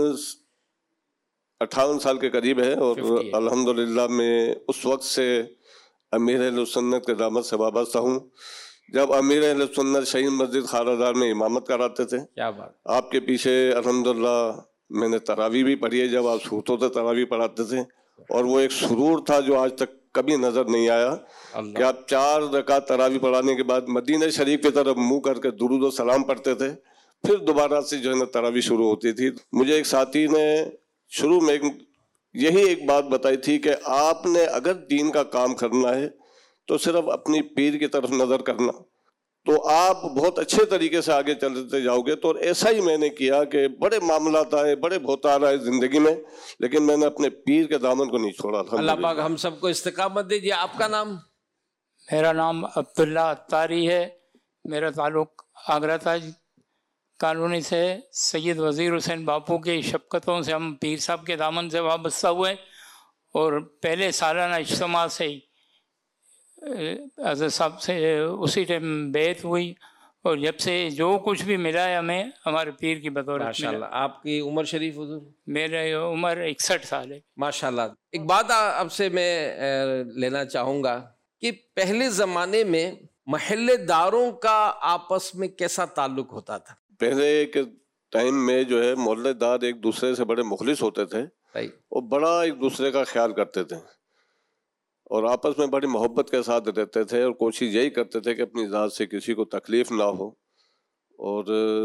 58 سال کے قریب ہے, اور الحمدللہ میں اس وقت سے امیر اہل سنت کے دامت سے وابستہ ہوں جب امیر اہل سنت شہید مسجد خارادار میں امامت کراتے تھے. کیا بات. آپ کے پیچھے الحمدللہ میں نے تراویح بھی پڑھی ہے جب آپ سوتوں سے تراویح پڑھاتے تھے, اور وہ ایک سرور تھا جو آج تک کبھی نظر نہیں آیا کہ آپ 4 رکعت تراویح پڑھانے کے بعد مدینہ شریف کی طرف منہ کر کے درود و سلام پڑھتے تھے, پھر دوبارہ سے جو ہے نا تراویح شروع ہوتی تھی. مجھے ایک ساتھی نے شروع میں یہی ایک بات بتائی تھی کہ آپ نے اگر دین کا کام کرنا ہے تو صرف اپنی پیر کی طرف نظر کرنا, تو آپ بہت اچھے طریقے سے آگے چلتے جاؤ گے. تو ایسا ہی میں نے کیا کہ بڑے معاملات آئے, بڑے بہتار آئے زندگی میں, لیکن میں نے اپنے پیر کے دامن کو نہیں چھوڑا. اللہ پاک ہم سب کو استقامت دیجیے. آپ کا نام؟ میرا نام عبداللہ اتاری ہے. میرا تعلق آگرہ تاج کالونی سے. سید وزیر حسین باپو کی شفقتوں سے ہم پیر صاحب کے دامن سے وابستہ ہوئے, اور پہلے سالانہ اجتماع سے ہی حضرت صاحب سے اسی ٹائم بیعت ہوئی, اور جب سے جو کچھ بھی ملا ہے ہمیں ہمارے پیر کی بدولت ماشاء اللہ. آپ کی عمر شریف حضور؟ میرے عمر 61 سال ہے. ماشاء اللہ. ایک بات آپ سے میں لینا چاہوں گا کہ پہلے زمانے میں محلے داروں کا آپس میں کیسا تعلق ہوتا تھا؟ پہلے کے ٹائم میں جو ہے محلے دار ایک دوسرے سے بڑے مخلص ہوتے تھے اور بڑا ایک دوسرے کا خیال کرتے تھے اور آپس میں بڑی محبت کے ساتھ رہتے تھے اور کوشش یہی کرتے تھے کہ اپنی ذات سے کسی کو تکلیف نہ ہو اور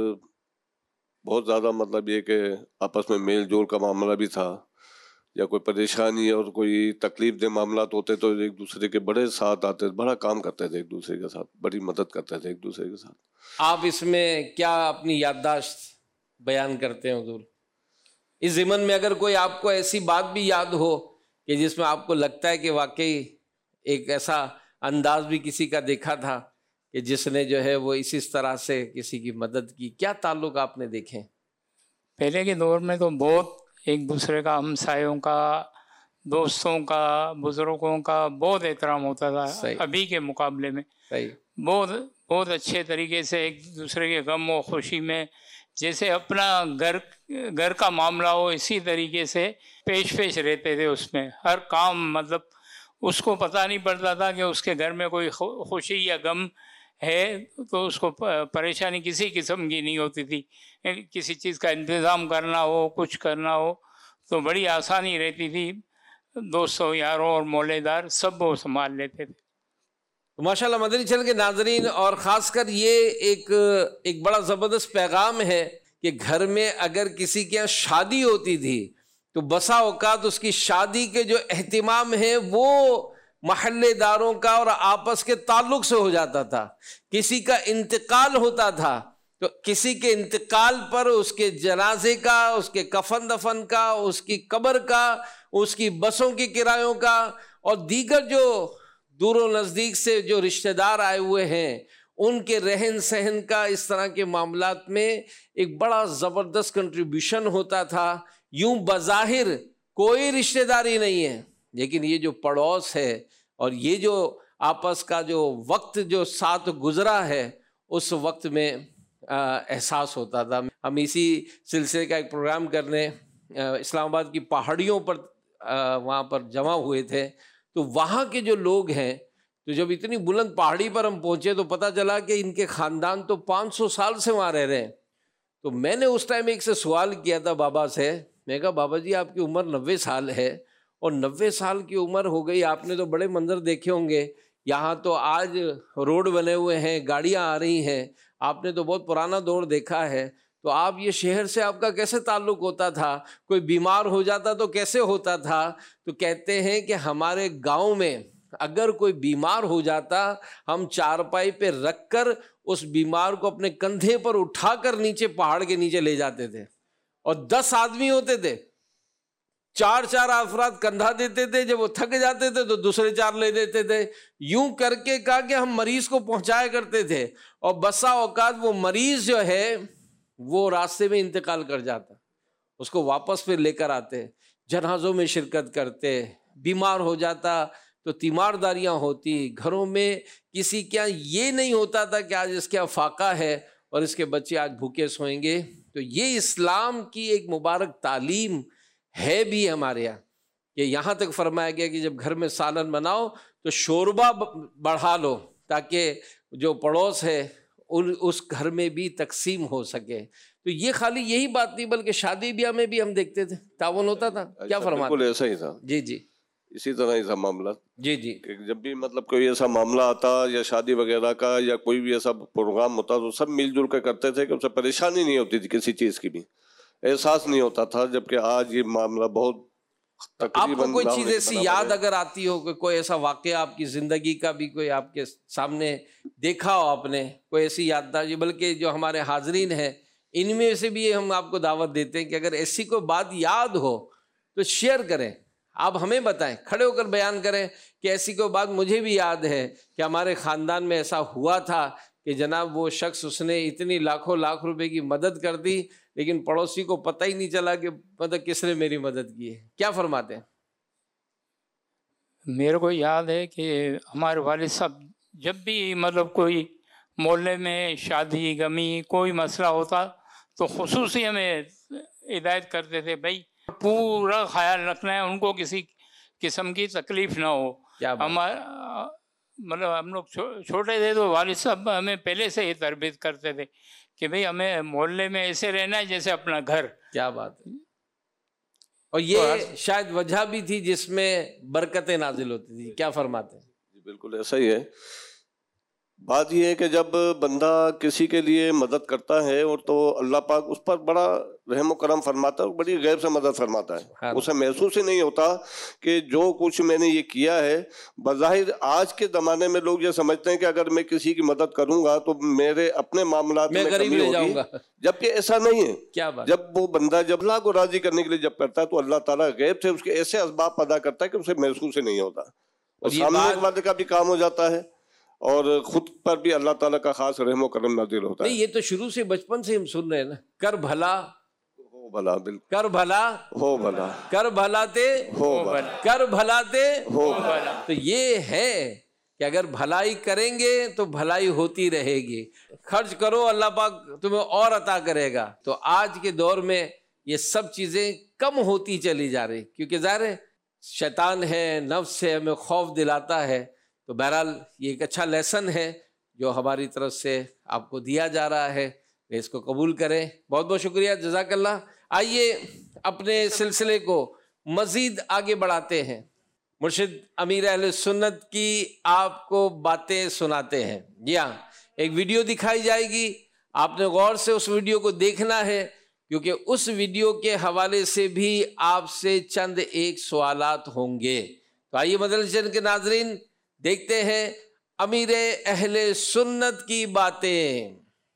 بہت زیادہ مطلب یہ کہ آپس میں میل جول کا معاملہ بھی تھا. یا کوئی پریشانی اور کوئی تکلیف دہ معاملات ہوتے تو ایک دوسرے کے بڑے ساتھ آتے، بڑا کام کرتے تھے ایک دوسرے کے ساتھ، بڑی مدد کرتے تھے ایک دوسرے کے ساتھ. آپ اس میں کیا اپنی یادداشت بیان کرتے ہیں حضور؟ اس ضمن میں اگر کوئی آپ کو ایسی بات بھی یاد ہو کہ جس میں آپ کو لگتا ہے کہ واقعی ایک ایسا انداز بھی کسی کا دیکھا تھا کہ جس نے جو ہے وہ اس طرح سے کسی کی مدد کی، کیا تعلق آپ نے دیکھے؟ پہلے کے دور میں تو بہت ایک دوسرے کا، ہمسایوں کا، دوستوں کا، بزرگوں کا بہت احترام ہوتا تھا. ابھی کے مقابلے میں بہت اچھے طریقے سے ایک دوسرے کے غم و خوشی میں جیسے اپنا گھر کا معاملہ ہو اسی طریقے سے پیش رہتے تھے. اس میں ہر کام مطلب اس کو پتہ نہیں پڑتا تھا کہ اس کے گھر میں کوئی خوشی یا غم ہے تو اس کو پریشانی کسی قسم کی نہیں ہوتی تھی. کسی چیز کا انتظام کرنا ہو، کچھ کرنا ہو تو بڑی آسانی رہتی تھی. دوستوں، یاروں اور محلے دار سب وہ سنبھال لیتے تھے. ماشاء اللہ. مدنی چینل کے ناظرین، اور خاص کر یہ ایک بڑا زبردست پیغام ہے کہ گھر میں اگر کسی کے یہاں شادی ہوتی تھی تو بسا اوقات اس کی شادی کے جو اہتمام ہے وہ محلے داروں کا اور آپس کے تعلق سے ہو جاتا تھا. کسی کا انتقال ہوتا تھا تو کسی کے انتقال پر اس کے جنازے کا، اس کے کفن دفن کا، اس کی قبر کا، اس کی بسوں کی کرایوں کا اور دیگر جو دور و نزدیک سے جو رشتہ دار آئے ہوئے ہیں ان کے رہن سہن کا، اس طرح کے معاملات میں ایک بڑا زبردست کنٹریبیوشن ہوتا تھا. یوں بظاہر کوئی رشتہ داری نہیں ہے لیکن یہ جو پڑوس ہے اور یہ جو آپس کا جو وقت جو ساتھ گزرا ہے اس وقت میں احساس ہوتا تھا. ہم اسی سلسلے کا ایک پروگرام کرنے اسلام آباد کی پہاڑیوں پر وہاں پر جمع ہوئے تھے تو وہاں کے جو لوگ ہیں تو جب اتنی بلند پہاڑی پر ہم پہنچے تو پتہ چلا کہ ان کے خاندان تو 500 سال سے وہاں رہ رہے ہیں. تو میں نے اس ٹائم ایک سے سوال کیا تھا بابا سے، میں کہا بابا جی آپ کی عمر 90 سال ہے اور 90 سال کی عمر ہو گئی، آپ نے تو بڑے منظر دیکھے ہوں گے، یہاں تو آج روڈ بنے ہوئے ہیں، گاڑیاں آ رہی ہیں، آپ نے تو بہت پرانا دور دیکھا ہے، تو آپ یہ شہر سے آپ کا کیسے تعلق ہوتا تھا؟ کوئی بیمار ہو جاتا تو کیسے ہوتا تھا؟ تو کہتے ہیں کہ ہمارے گاؤں میں اگر کوئی بیمار ہو جاتا ہم چارپائی پہ رکھ کر اس بیمار کو اپنے کندھے پر اٹھا کر نیچے پہاڑ کے نیچے لے جاتے تھے اور 10 آدمی ہوتے تھے، 4 افراد کندھا دیتے تھے، جب وہ تھک جاتے تھے تو دوسرے 4 لے دیتے تھے. یوں کر کے کہا کہ ہم مریض کو پہنچایا کرتے تھے اور بسا اوقات وہ مریض جو ہے وہ راستے میں انتقال کر جاتا، اس کو واپس پھر لے کر آتے، جنازوں میں شرکت کرتے، بیمار ہو جاتا تو تیمارداریاں ہوتی، گھروں میں کسی کیا یہ نہیں ہوتا تھا کہ آج اس کے فاقہ ہے اور اس کے بچے آج بھوکے سوئیں گے. تو یہ اسلام کی ایک مبارک تعلیم ہے بھی ہمارے یہاں کہ یہاں تک فرمایا گیا کہ جب گھر میں سالن بناؤ تو شوربہ بڑھا لو تاکہ جو پڑوس ہے اس گھر میں بھی تقسیم ہو سکے. تو یہ خالی یہی بات نہیں بلکہ شادی بیاہ میں بھی ہم دیکھتے تھے تعاون ہوتا تھا. کیا فرماتے؟ بالکل ایسا ہی تھا. جی اسی طرح ہی تھا معاملہ. جی کہ جب بھی مطلب کوئی ایسا معاملہ آتا یا شادی وغیرہ کا یا کوئی بھی ایسا پروگرام ہوتا تو سب مل جل کے کرتے تھے کہ اسے پریشانی نہیں ہوتی تھی، کسی چیز کی بھی احساس نہیں ہوتا تھا. جبکہ آج یہ معاملہ بہت آپ کو کوئی چیز ایسی یاد اگر آتی ہو کہ کوئی ایسا واقعہ آپ کی زندگی کا بھی کوئی آپ کے سامنے دیکھا ہو آپ نے، کوئی ایسی یادداشت، بلکہ جو ہمارے حاضرین ہیں ان میں سے بھی ہم آپ کو دعوت دیتے ہیں کہ اگر ایسی کوئی بات یاد ہو تو شیئر کریں، آپ ہمیں بتائیں، کھڑے ہو کر بیان کریں کہ ایسی کوئی بات مجھے بھی یاد ہے کہ ہمارے خاندان میں ایسا ہوا تھا کہ جناب وہ شخص اس نے اتنی لاکھوں لاکھ روپے کی مدد کر دی لیکن پڑوسی کو پتہ ہی نہیں چلا کہ مطلب کس نے میری مدد کی ہے. کیا فرماتے ہیں؟ میرے کو یاد ہے کہ ہمارے والد صاحب جب بھی مطلب کوئی मोहल्ले में शादी गमी कोई मसला होता तो खुसूसी हमें हिदायत करते थे, भाई पूरा ख्याल रखना है, उनको किसी किस्म की तकलीफ ना हो। हमारा मतलब हम लोग छोटे थे तो वालिद साहब हमें पहले से ही तरबियत करते थे कि भाई हमें मोहल्ले में ऐसे रहना है जैसे अपना घर। क्या बात है। और ये शायद वजह भी थी जिसमें बरकतें नाजिल होती थी। क्या फरमाते हैं? जी बिल्कुल ऐसा ही है। बात यह है कि जब बंदा किसी के लिए मदद करता है और तो अल्लाह पाक उस पर बड़ा रहम करम फरमाता है और बड़ी गैर से मदद फरमाता है। हाँ। उसे महसूस ही नहीं होता कि जो कुछ मैंने ये किया है, बज़ाहिर आज के ज़माने में लोग ये समझते हैं कि अगर मैं किसी की मदद करूंगा तो मेरे अपने मामलात में कमी होगी, जबकि ऐसा नहीं है। क्या बात? जब वो बंदा जब अल्लाह को राजी करने के लिए जब करता है तो अल्लाह ताला गैब से उसके ऐसे असबाब पैदा करता है कि उसे महसूस ही नहीं होता और सामने वाले का भी काम हो जाता है और खुद पर भी अल्लाह ताला का खास रहम करम नाज़िल होता है। ये तो शुरू से बचपन से हम सुन रहे हैं ना, कर भला हो भला, बिल्कुल कर भला हो भला, कर भलाते हो भला, कर भलाते हो भला। तो ये है कि अगर भलाई करेंगे तो भलाई होती रहेगी। खर्च करो, अल्लाह पाक तुम्हें और अता करेगा। तो आज के दौर में ये सब चीजें कम होती चली जा रही, क्योंकि ज़ाहिर है शैतान है, नफ्स है, हमें खौफ दिलाता है। तो बहरहाल ये एक अच्छा लेसन है जो हमारी तरफ से आपको दिया जा रहा है, इसको कबूल करें। बहुत बहुत शुक्रिया, जज़ाकल्लाह। आइए अपने सिलसिले को मज़ीद आगे बढ़ाते हैं। मुर्शिद अमीर अहले सुन्नत की आपको बातें सुनाते हैं। जी हाँ, एक वीडियो दिखाई जाएगी, आपने गौर से उस वीडियो को देखना है, क्योंकि उस वीडियो के हवाले से भी आपसे चंद एक सवालात होंगे। तो आइए मदरसे के नाजरीन देखते हैं अमीर अहले सुन्नत की बातें।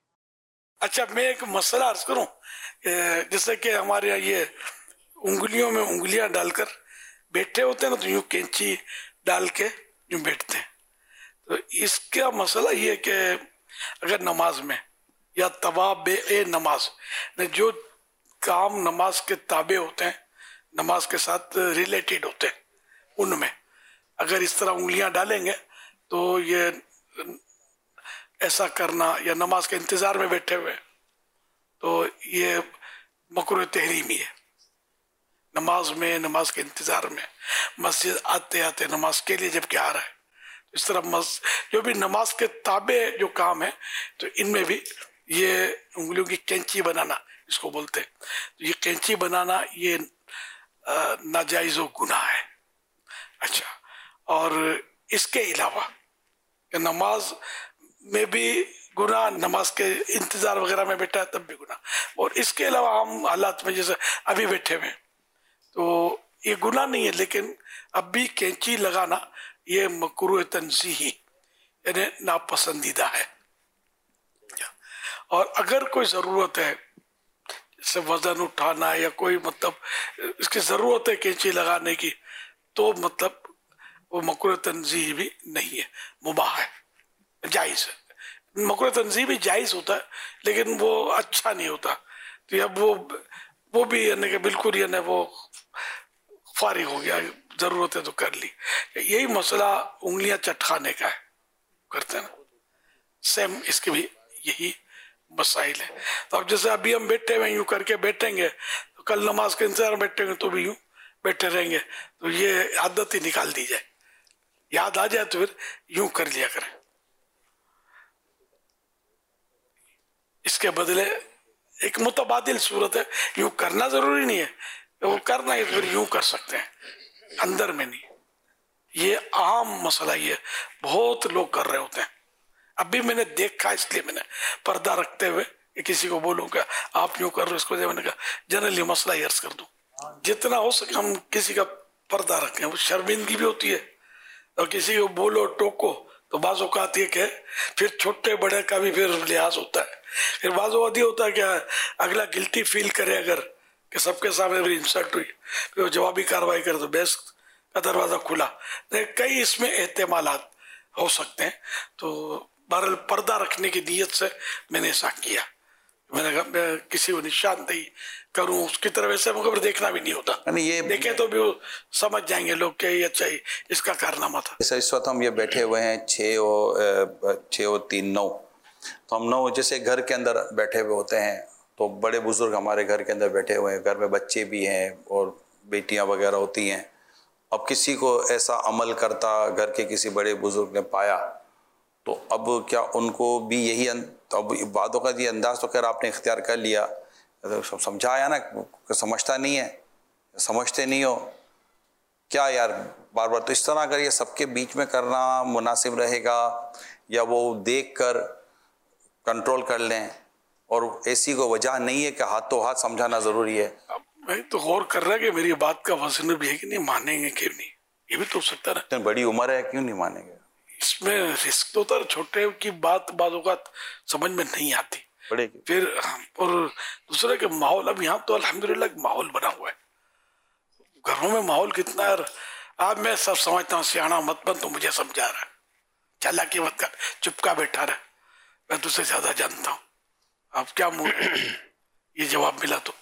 अच्छा, मैं एक मसला अर्ज करूं, जैसे कि हमारे यहाँ ये उंगलियों में उंगलियां डालकर बैठे होते हैं ना, तो यूं कैंची डाल के यूं बैठते हैं। तो इसका मसला ये है कि अगर नमाज में या तवाबे नमाज ने जो काम नमाज के ताबे होते हैं, नमाज के साथ रिलेटेड होते हैं, उनमें अगर इस तरह उंगलियां डालेंगे तो ये ऐसा करना या नमाज के इंतजार में बैठे हुए तो ये मकरूह तहरीमी है। नमाज में, नमाज के इंतजार में, मस्जिद आते आते नमाज के लिए जबकि आ रहा है, इस तरह जो भी नमाज के ताबे जो काम है तो इनमें भी ये उंगलियों की कैंची बनाना इसको बोलते हैं। तो ये कैंची बनाना ये नाजायज़ गुनाह है। अच्छा, और इसके अलावा नमाज में भी गुनाह, नमाज के इंतजार वगैरह में बैठा है तब भी गुनाह, और इसके अलावा आम हालात में जैसे अभी बैठे हुए तो ये गुनाह नहीं है, लेकिन अब भी कैंची लगाना ये मकरूह तंज़ीही यानी नापसंदीदा है। और अगर कोई ज़रूरत है जैसे वजन उठाना है या कोई मतलब इसकी ज़रूरत है कैंची लगाने की, तो मतलब वो मकरूह तंज़ीही भी नहीं है, मुबाह है, जायज़ है। मकरूह तंज़ीही भी जायज़ होता है लेकिन वो अच्छा नहीं होता। तो अब वो भी यानी कि बिल्कुल यानी वो फारिग हो गया, ज़रूरत है तो कर ली। यही मसला उंगलियां चटखाने का है, करते हैं ना, सेम इसके भी यही मसाइल है। तो अब जैसे अभी हम बैठे हुए यूं करके बैठेंगे तो कल नमाज के इंतजार में बैठेंगे तो भी यूं बैठे रहेंगे, तो ये आदत ही निकाल दी जाए, याद आ जाए तो फिर यूं कर लिया करें। इसके बदले एक मुतबादिल सूरत है, यूं करना जरूरी नहीं है, वो करना है फिर यूं कर सकते हैं, अंदर में नहीं। ये आम मसला ये बहुत लोग कर रहे होते हैं। अभी मैंने देखा इसलिए मैंने पर्दा रखते हुए किसी को बोलूंगा आप यूं कर रहे हो, इसको मैंने कहा जनरली मसला अर्ज कर दूं, जितना हो सके हम किसी का पर्दा रखें। वो शर्मिंदगी भी होती है, और किसी को बोलो टोको तो बाजों का आती है कि फिर छोटे बड़े का भी फिर लिहाज होता है। फिर बाजों आदि होता है क्या अगला गिल्टी फील करे अगर कि सबके सामने भी इंसल्ट हुई, फिर जवाबी कार्रवाई करे तो बहस का दरवाजा खुला। कई इसमें एहतमालात हो सकते हैं। तो बहरहाल पर्दा रखने की नीयत से मैंने ऐसा किया। मैंने कहा मैं किसी को निशानदेही करूं उसकी तरफ ऐसे मगर देखना भी नहीं होता, ये देखे तो भी वो समझ जाएंगे लोग कि ये अच्छा इसका कारनामा था। इस वक्त हम ये बैठे हुए हैं 6 और 3 9 تو ہم نہ جیسے گھر کے اندر بیٹھے ہوئے ہوتے ہیں تو بڑے بزرگ ہمارے گھر کے اندر بیٹھے ہوئے ہیں, گھر میں بچے بھی ہیں اور بیٹیاں وغیرہ ہوتی ہیں. اب کسی کو ایسا عمل کرتا گھر کے کسی بڑے بزرگ نے پایا تو اب کیا ان کو بھی یہی اب باتوں کا یہ انداز تو خیر آپ نے اختیار کر لیا, سمجھایا نا, سمجھتا نہیں ہے, سمجھتے نہیں ہو کیا یار بار بار. تو اس طرح اگر یہ سب کے بیچ میں کرنا مناسب رہے گا یا وہ دیکھ کر کنٹرول کر لیں, اور ایسی کوئی وجہ نہیں ہے کہ ہاتھوں ہاتھ سمجھانا ضروری ہے. میں تو غور کر رہا کہ میری بات کا وزن بھی ہے کہ نہیں, مانیں گے کہ نہیں, یہ بھی تو ہو سکتا ہے. بڑی عمر ہے کیوں نہیں مانیں گے, اس میں رسک تو ہوتا ہے, چھوٹے کی بات بعض اوقات سمجھ میں نہیں آتی پھر. اور دوسرے کے ماحول, اب یہاں تو الحمدللہ ایک ماحول بنا ہوا ہے, گھروں میں ماحول کتنا ہے. اب میں سب سمجھتا ہوں سیاح مت بن, تو مجھے سمجھا رہا ہے, چالاکی مت کر, چپکا بیٹھا رہا, میں تجھ سے زیادہ جانتا ہوں, اب کیا منہ ہے. یہ جواب ملا تو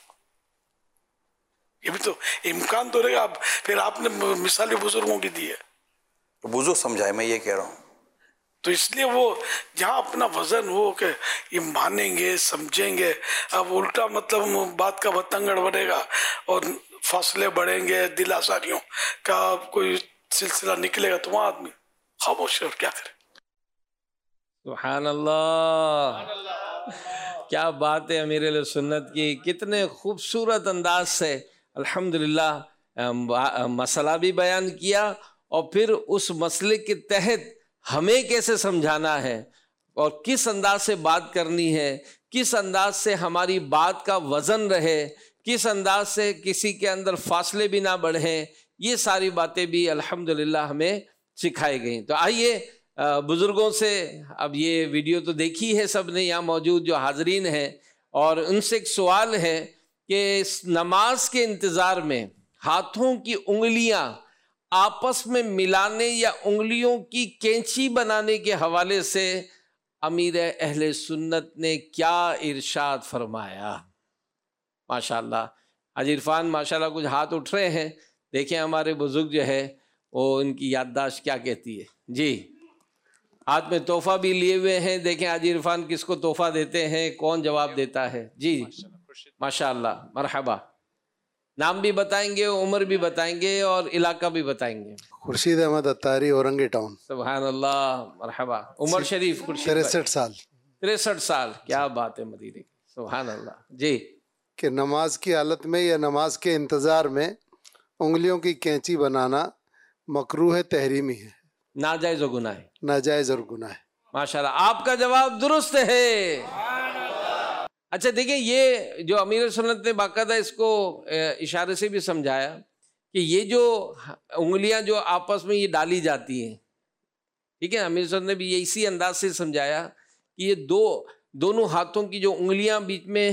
یہ بھی تو امکان تو رہے گا. پھر آپ نے مثالیں بزرگوں کی دی ہے, بزرگ سمجھائے, میں یہ کہہ رہا ہوں. تو اس لیے وہ جہاں اپنا وزن ہو کہ یہ مانیں گے سمجھیں گے, اب الٹا مطلب بات کا بتنگڑ بڑھے گا اور فاصلے بڑھیں گے, دل آسانیوں کا کوئی سلسلہ نکلے گا, تو وہاں آدمی خاموش ہے اور کیا کرے. سبحان اللہ, کیا بات ہے امیر علیہ سنت کی, کتنے خوبصورت انداز سے الحمدللہ مسئلہ بھی بیان کیا, اور پھر اس مسئلے کے تحت ہمیں کیسے سمجھانا ہے اور کس انداز سے بات کرنی ہے, کس انداز سے ہماری بات کا وزن رہے, کس انداز سے کسی کے اندر فاصلے بھی نہ بڑھیں, یہ ساری باتیں بھی الحمدللہ ہمیں سکھائی گئیں. تو آئیے بزرگوں سے, اب یہ ویڈیو تو دیکھی ہے سب نے یہاں موجود جو حاضرین ہیں, اور ان سے ایک سوال ہے کہ اس نماز کے انتظار میں ہاتھوں کی انگلیاں آپس میں ملانے یا انگلیوں کی کینچی بنانے کے حوالے سے امیر اہل سنت نے کیا ارشاد فرمایا. ماشاءاللہ حاج عرفان ماشاءاللہ کچھ ہاتھ اٹھ رہے ہیں, دیکھیں ہمارے بزرگ جو ہے وہ ان کی یادداشت کیا کہتی ہے. جی ہاتھ میں تحفہ بھی لیے ہوئے ہیں, دیکھیں حاج عرفان کس کو تحفہ دیتے ہیں, کون جواب دیتا ہے. جی ماشاءاللہ, مرحبا. نام بھی بتائیں گے, عمر بھی بتائیں گے, اور علاقہ بھی بتائیں گے. خورشید احمد اتاری, اورنگی ٹاؤن. سبحان اللہ, مرحبا. عمر شریف 63 سال. 63 سال, کیا بات ہے مدینے کی, سبحان اللہ. جی کہ نماز کی حالت میں یا نماز کے انتظار میں انگلیوں کی کینچی بنانا مکروہ تحریمی ہے, ناجائز و گناہ ہے. ناجائز اور گناہ ہے. ماشاءاللہ, آپ کا جواب درست ہے. اچھا دیکھیں, یہ جو امیر سنت نے باقاعدہ اس کو اشارے سے بھی سمجھایا کہ یہ جو انگلیاں جو آپس میں یہ ڈالی جاتی ہیں, ٹھیک ہے, امیر سنت نے بھی یہ اسی انداز سے سمجھایا کہ یہ دونوں ہاتھوں کی جو انگلیاں بیچ میں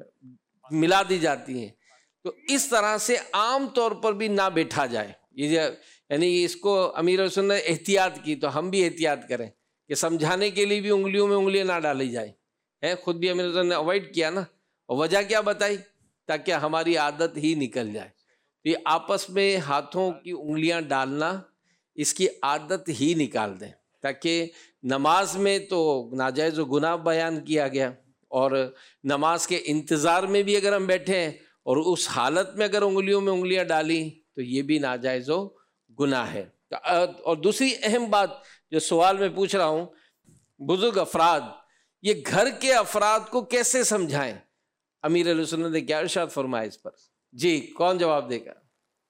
ملا دی جاتی ہیں, تو اس طرح سے عام طور پر بھی نہ بیٹھا جائے. یہ یعنی اس کو امیر سنت نے احتیاط کی, تو ہم بھی احتیاط کریں کہ سمجھانے کے لیے بھی انگلیوں میں انگلیاں نہ ڈالی جائیں. خود بھی امیر سنت نے اوائڈ کیا نا, اور وجہ کیا بتائی, تاکہ ہماری عادت ہی نکل جائے. یہ آپس میں ہاتھوں کی انگلیاں ڈالنا اس کی عادت ہی نکال دیں, تاکہ نماز میں تو ناجائز و گناہ بیان کیا گیا, اور نماز کے انتظار میں بھی اگر ہم بیٹھے ہیں اور اس حالت میں اگر انگلیوں میں انگلیاں ڈالیں تو یہ بھی ناجائز و گناہ ہے. اور دوسری اہم بات جو سوال میں پوچھ رہا ہوں, بزرگ افراد یہ گھر کے افراد کو کیسے سمجھائیں, امیر علیہ سنت نے کیا ارشاد فرمایا اس پر. جی کون جواب دے گا؟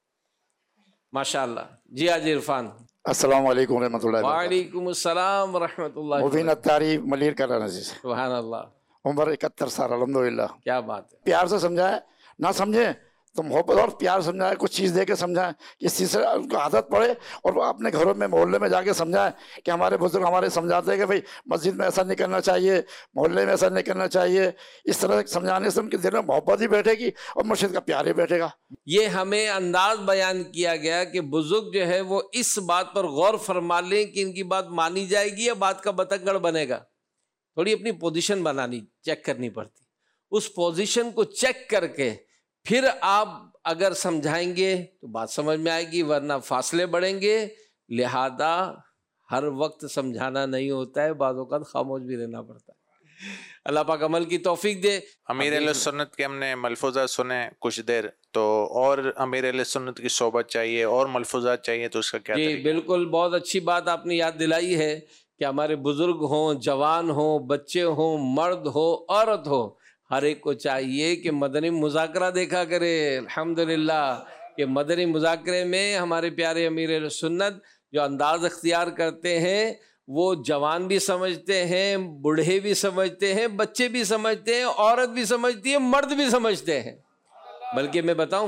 ماشاءاللہ. جی حاج عرفان. السلام علیکم ورحمۃ اللہ. وعلیکم السلام ورحمۃ اللہ. مبین اتاری ملیر کرانا جی. سبحان اللہ. عمر 71 سال, الحمدللہ. کیا بات ہے. پیار سے سمجھائیں, نہ سمجھیں تو محبت اور پیار سمجھائیں, کچھ چیز دے کے سمجھائیں, اس چیز سے ان کو عادت پڑے, اور وہ اپنے گھروں میں محلے میں جا کے سمجھائیں کہ ہمارے بزرگ ہمارے سمجھاتے ہیں کہ بھائی مسجد میں ایسا نہیں کرنا چاہیے, محلے میں ایسا نہیں کرنا چاہیے. اس طرح سمجھانے سے ان کے دل میں محبت ہی بیٹھے گی اور مرشد کا پیار ہی بیٹھے گا. یہ ہمیں انداز بیان کیا گیا کہ بزرگ جو ہے وہ اس بات پر غور فرما لیں کہ ان کی بات مانی جائے گی یا بات کا بتنگڑ بنے گا. تھوڑی اپنی پوزیشن بنانی, چیک کرنی پڑتی. اس پوزیشن کو چیک کر کے پھر آپ اگر سمجھائیں گے تو بات سمجھ میں آئے گی, ورنہ فاصلے بڑھیں گے. لہذا ہر وقت سمجھانا نہیں ہوتا ہے, بعض اوقات خاموش بھی رہنا پڑتا ہے. اللہ پاک عمل کی توفیق دے. امیر اہل سنت کے ہم نے ملفوظات سنے کچھ دیر، تو اور امیر اہل سنت کی صحبت چاہیے اور ملفوظات چاہیے، تو اس کا کیا جی بالکل بہت اچھی بات آپ نے یاد دلائی ہے کہ ہمارے بزرگ ہوں، جوان ہوں، بچے ہوں، مرد ہو، عورت ہو، ہر ایک کو چاہیے کہ مدنی مذاکرہ دیکھا کرے. الحمدللہ کہ مدنی مذاکرے میں ہمارے پیارے امیر اہل سنت جو انداز اختیار کرتے ہیں وہ جوان بھی سمجھتے ہیں، بوڑھے بھی سمجھتے ہیں، بچے بھی سمجھتے ہیں، عورت بھی سمجھتی ہے، مرد بھی سمجھتے ہیں. بلکہ میں بتاؤں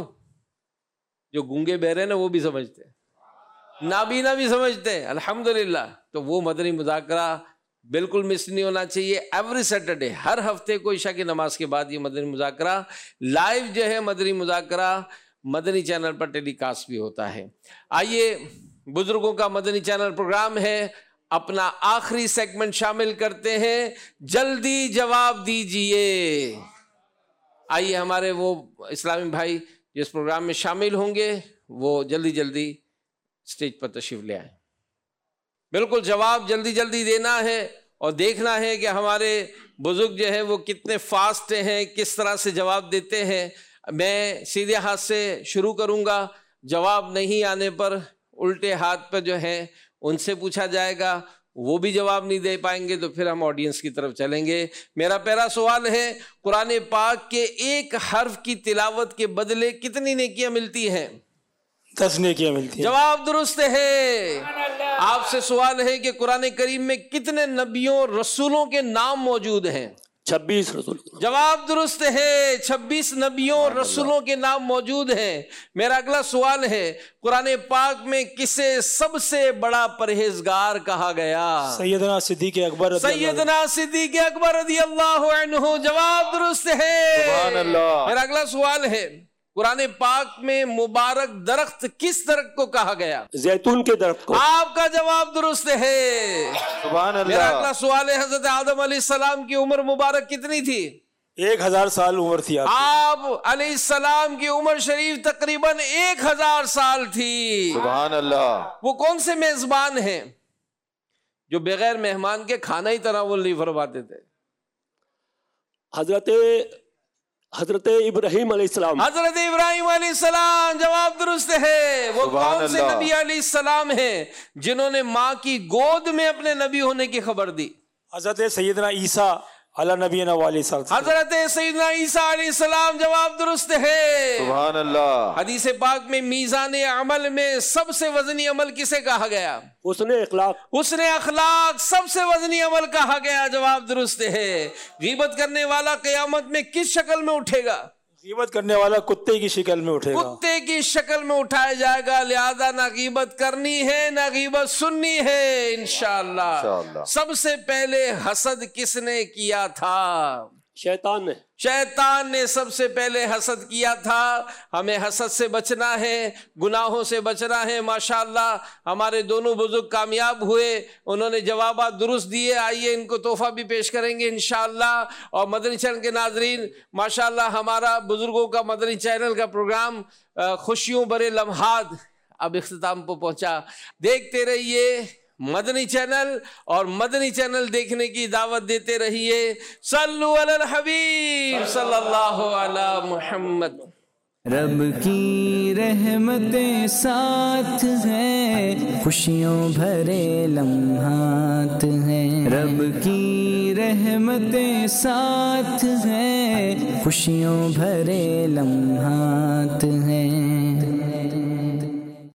جو گونگے بہرے نا وہ بھی سمجھتے ہیں، نابینا بھی سمجھتے ہیں. الحمدللہ تو وہ مدنی مذاکرہ بالکل مس نہیں ہونا چاہیے. ایوری سیٹرڈے، ہر ہفتے کو عشاء کی نماز کے بعد یہ مدنی مذاکرہ لائیو جو ہے مدنی مذاکرہ مدنی چینل پر ٹیلی کاسٹ بھی ہوتا ہے. آئیے بزرگوں کا مدنی چینل پروگرام ہے، اپنا آخری سیگمنٹ شامل کرتے ہیں، جلدی جواب دیجئے. آئیے ہمارے وہ اسلامی بھائی جس پروگرام میں شامل ہوں گے وہ جلدی جلدی سٹیج پر تشریف لے آئیں. بالکل جواب جلدی جلدی دینا ہے اور دیکھنا ہے کہ ہمارے بزرگ جو ہیں وہ کتنے فاسٹ ہیں، کس طرح سے جواب دیتے ہیں. میں سیدھے ہاتھ سے شروع کروں گا، جواب نہیں آنے پر الٹے ہاتھ پر جو ہیں ان سے پوچھا جائے گا، وہ بھی جواب نہیں دے پائیں گے تو پھر ہم آڈینس کی طرف چلیں گے. میرا پہلا سوال ہے، قرآن پاک کے ایک حرف کی تلاوت کے بدلے کتنی نیکیاں ملتی ہیں؟ 10 نیکیاں ملتی ہیں. جواب درست ہے. آپ سے سوال ہے کہ قرآن کریم میں کتنے نبیوں رسولوں کے نام موجود ہیں؟ 26 رسول. جواب درست ہے، 26 نبیوں رسولوں کے نام موجود ہیں. میرا اگلا سوال ہے، قرآن پاک میں کسے سب سے بڑا پرہیزگار کہا گیا؟ سیدنا صدیق اکبر. سیدنا صدیق اکبر رضی اللہ عنہ. جواب درست ہے. سبحان اللہ. میرا اگلا سوال ہے، قرآن پاک میں مبارک درخت کس درخت کو کہا گیا؟ زیتون کے درخت کو. آپ کا جواب درست ہے. سبحان اللہ. میرا اگلا سوال ہے، حضرت آدم علیہ السلام کی عمر مبارک کتنی تھی؟ 1000 سال عمر تھی. آپ علیہ السلام کی عمر شریف تقریباً 1000 سال تھی. سبحان اللہ. وہ کون سے میزبان ہیں جو بغیر مہمان کے کھانا ہی تناول نہیں فرماتے تھے؟ حضرت ابراہیم علیہ السلام. حضرت ابراہیم علیہ السلام. جواب درست ہے. وہ کون سے نبی علیہ السلام ہیں جنہوں نے ماں کی گود میں اپنے نبی ہونے کی خبر دی؟ حضرت سیدنا عیسیٰ علیہ نبینا علیہ السلام. حضرت سیدنا عیسیٰ علیہ السلام. جواب درست ہے. سبحان اللہ. حدیث پاک میں میزان عمل میں سب سے وزنی عمل کسے کہا گیا؟ حسن اخلاق. حسن اخلاق سب سے وزنی عمل کہا گیا. جواب درست ہے. غیبت کرنے والا قیامت میں کس شکل میں اٹھے گا؟ غیبت کرنے والا کتے کی شکل میں اٹھے گا. کتے کی شکل میں اٹھایا جائے گا. لہذا نہ غیبت کرنی ہے نہ غیبت سننی ہے انشاءاللہ. سب سے پہلے حسد کس نے کیا تھا؟ شیطان نے. شیطان نے سب سے پہلے حسد کیا تھا. ہمیں حسد سے بچنا ہے، گناہوں سے بچنا ہے. ماشاءاللہ ہمارے دونوں بزرگ کامیاب ہوئے، انہوں نے جوابات درست دیے. آئیے ان کو تحفہ بھی پیش کریں گے انشاءاللہ. اور مدنی چینل کے ناظرین، ماشاءاللہ ہمارا بزرگوں کا مدنی چینل کا پروگرام خوشیوں بھرے لمحات اب اختتام پہ پہنچا. دیکھتے رہیے مدنی چینل اور مدنی چینل دیکھنے کی دعوت دیتے رہیے. صلو علی الحبیب صلی اللہ علی محمد. رب کی رحمتیں ساتھ ہیں، خوشیوں بھرے لمحات ہیں. رب کی رحمتیں ساتھ ہیں، خوشیوں بھرے لمحات ہیں.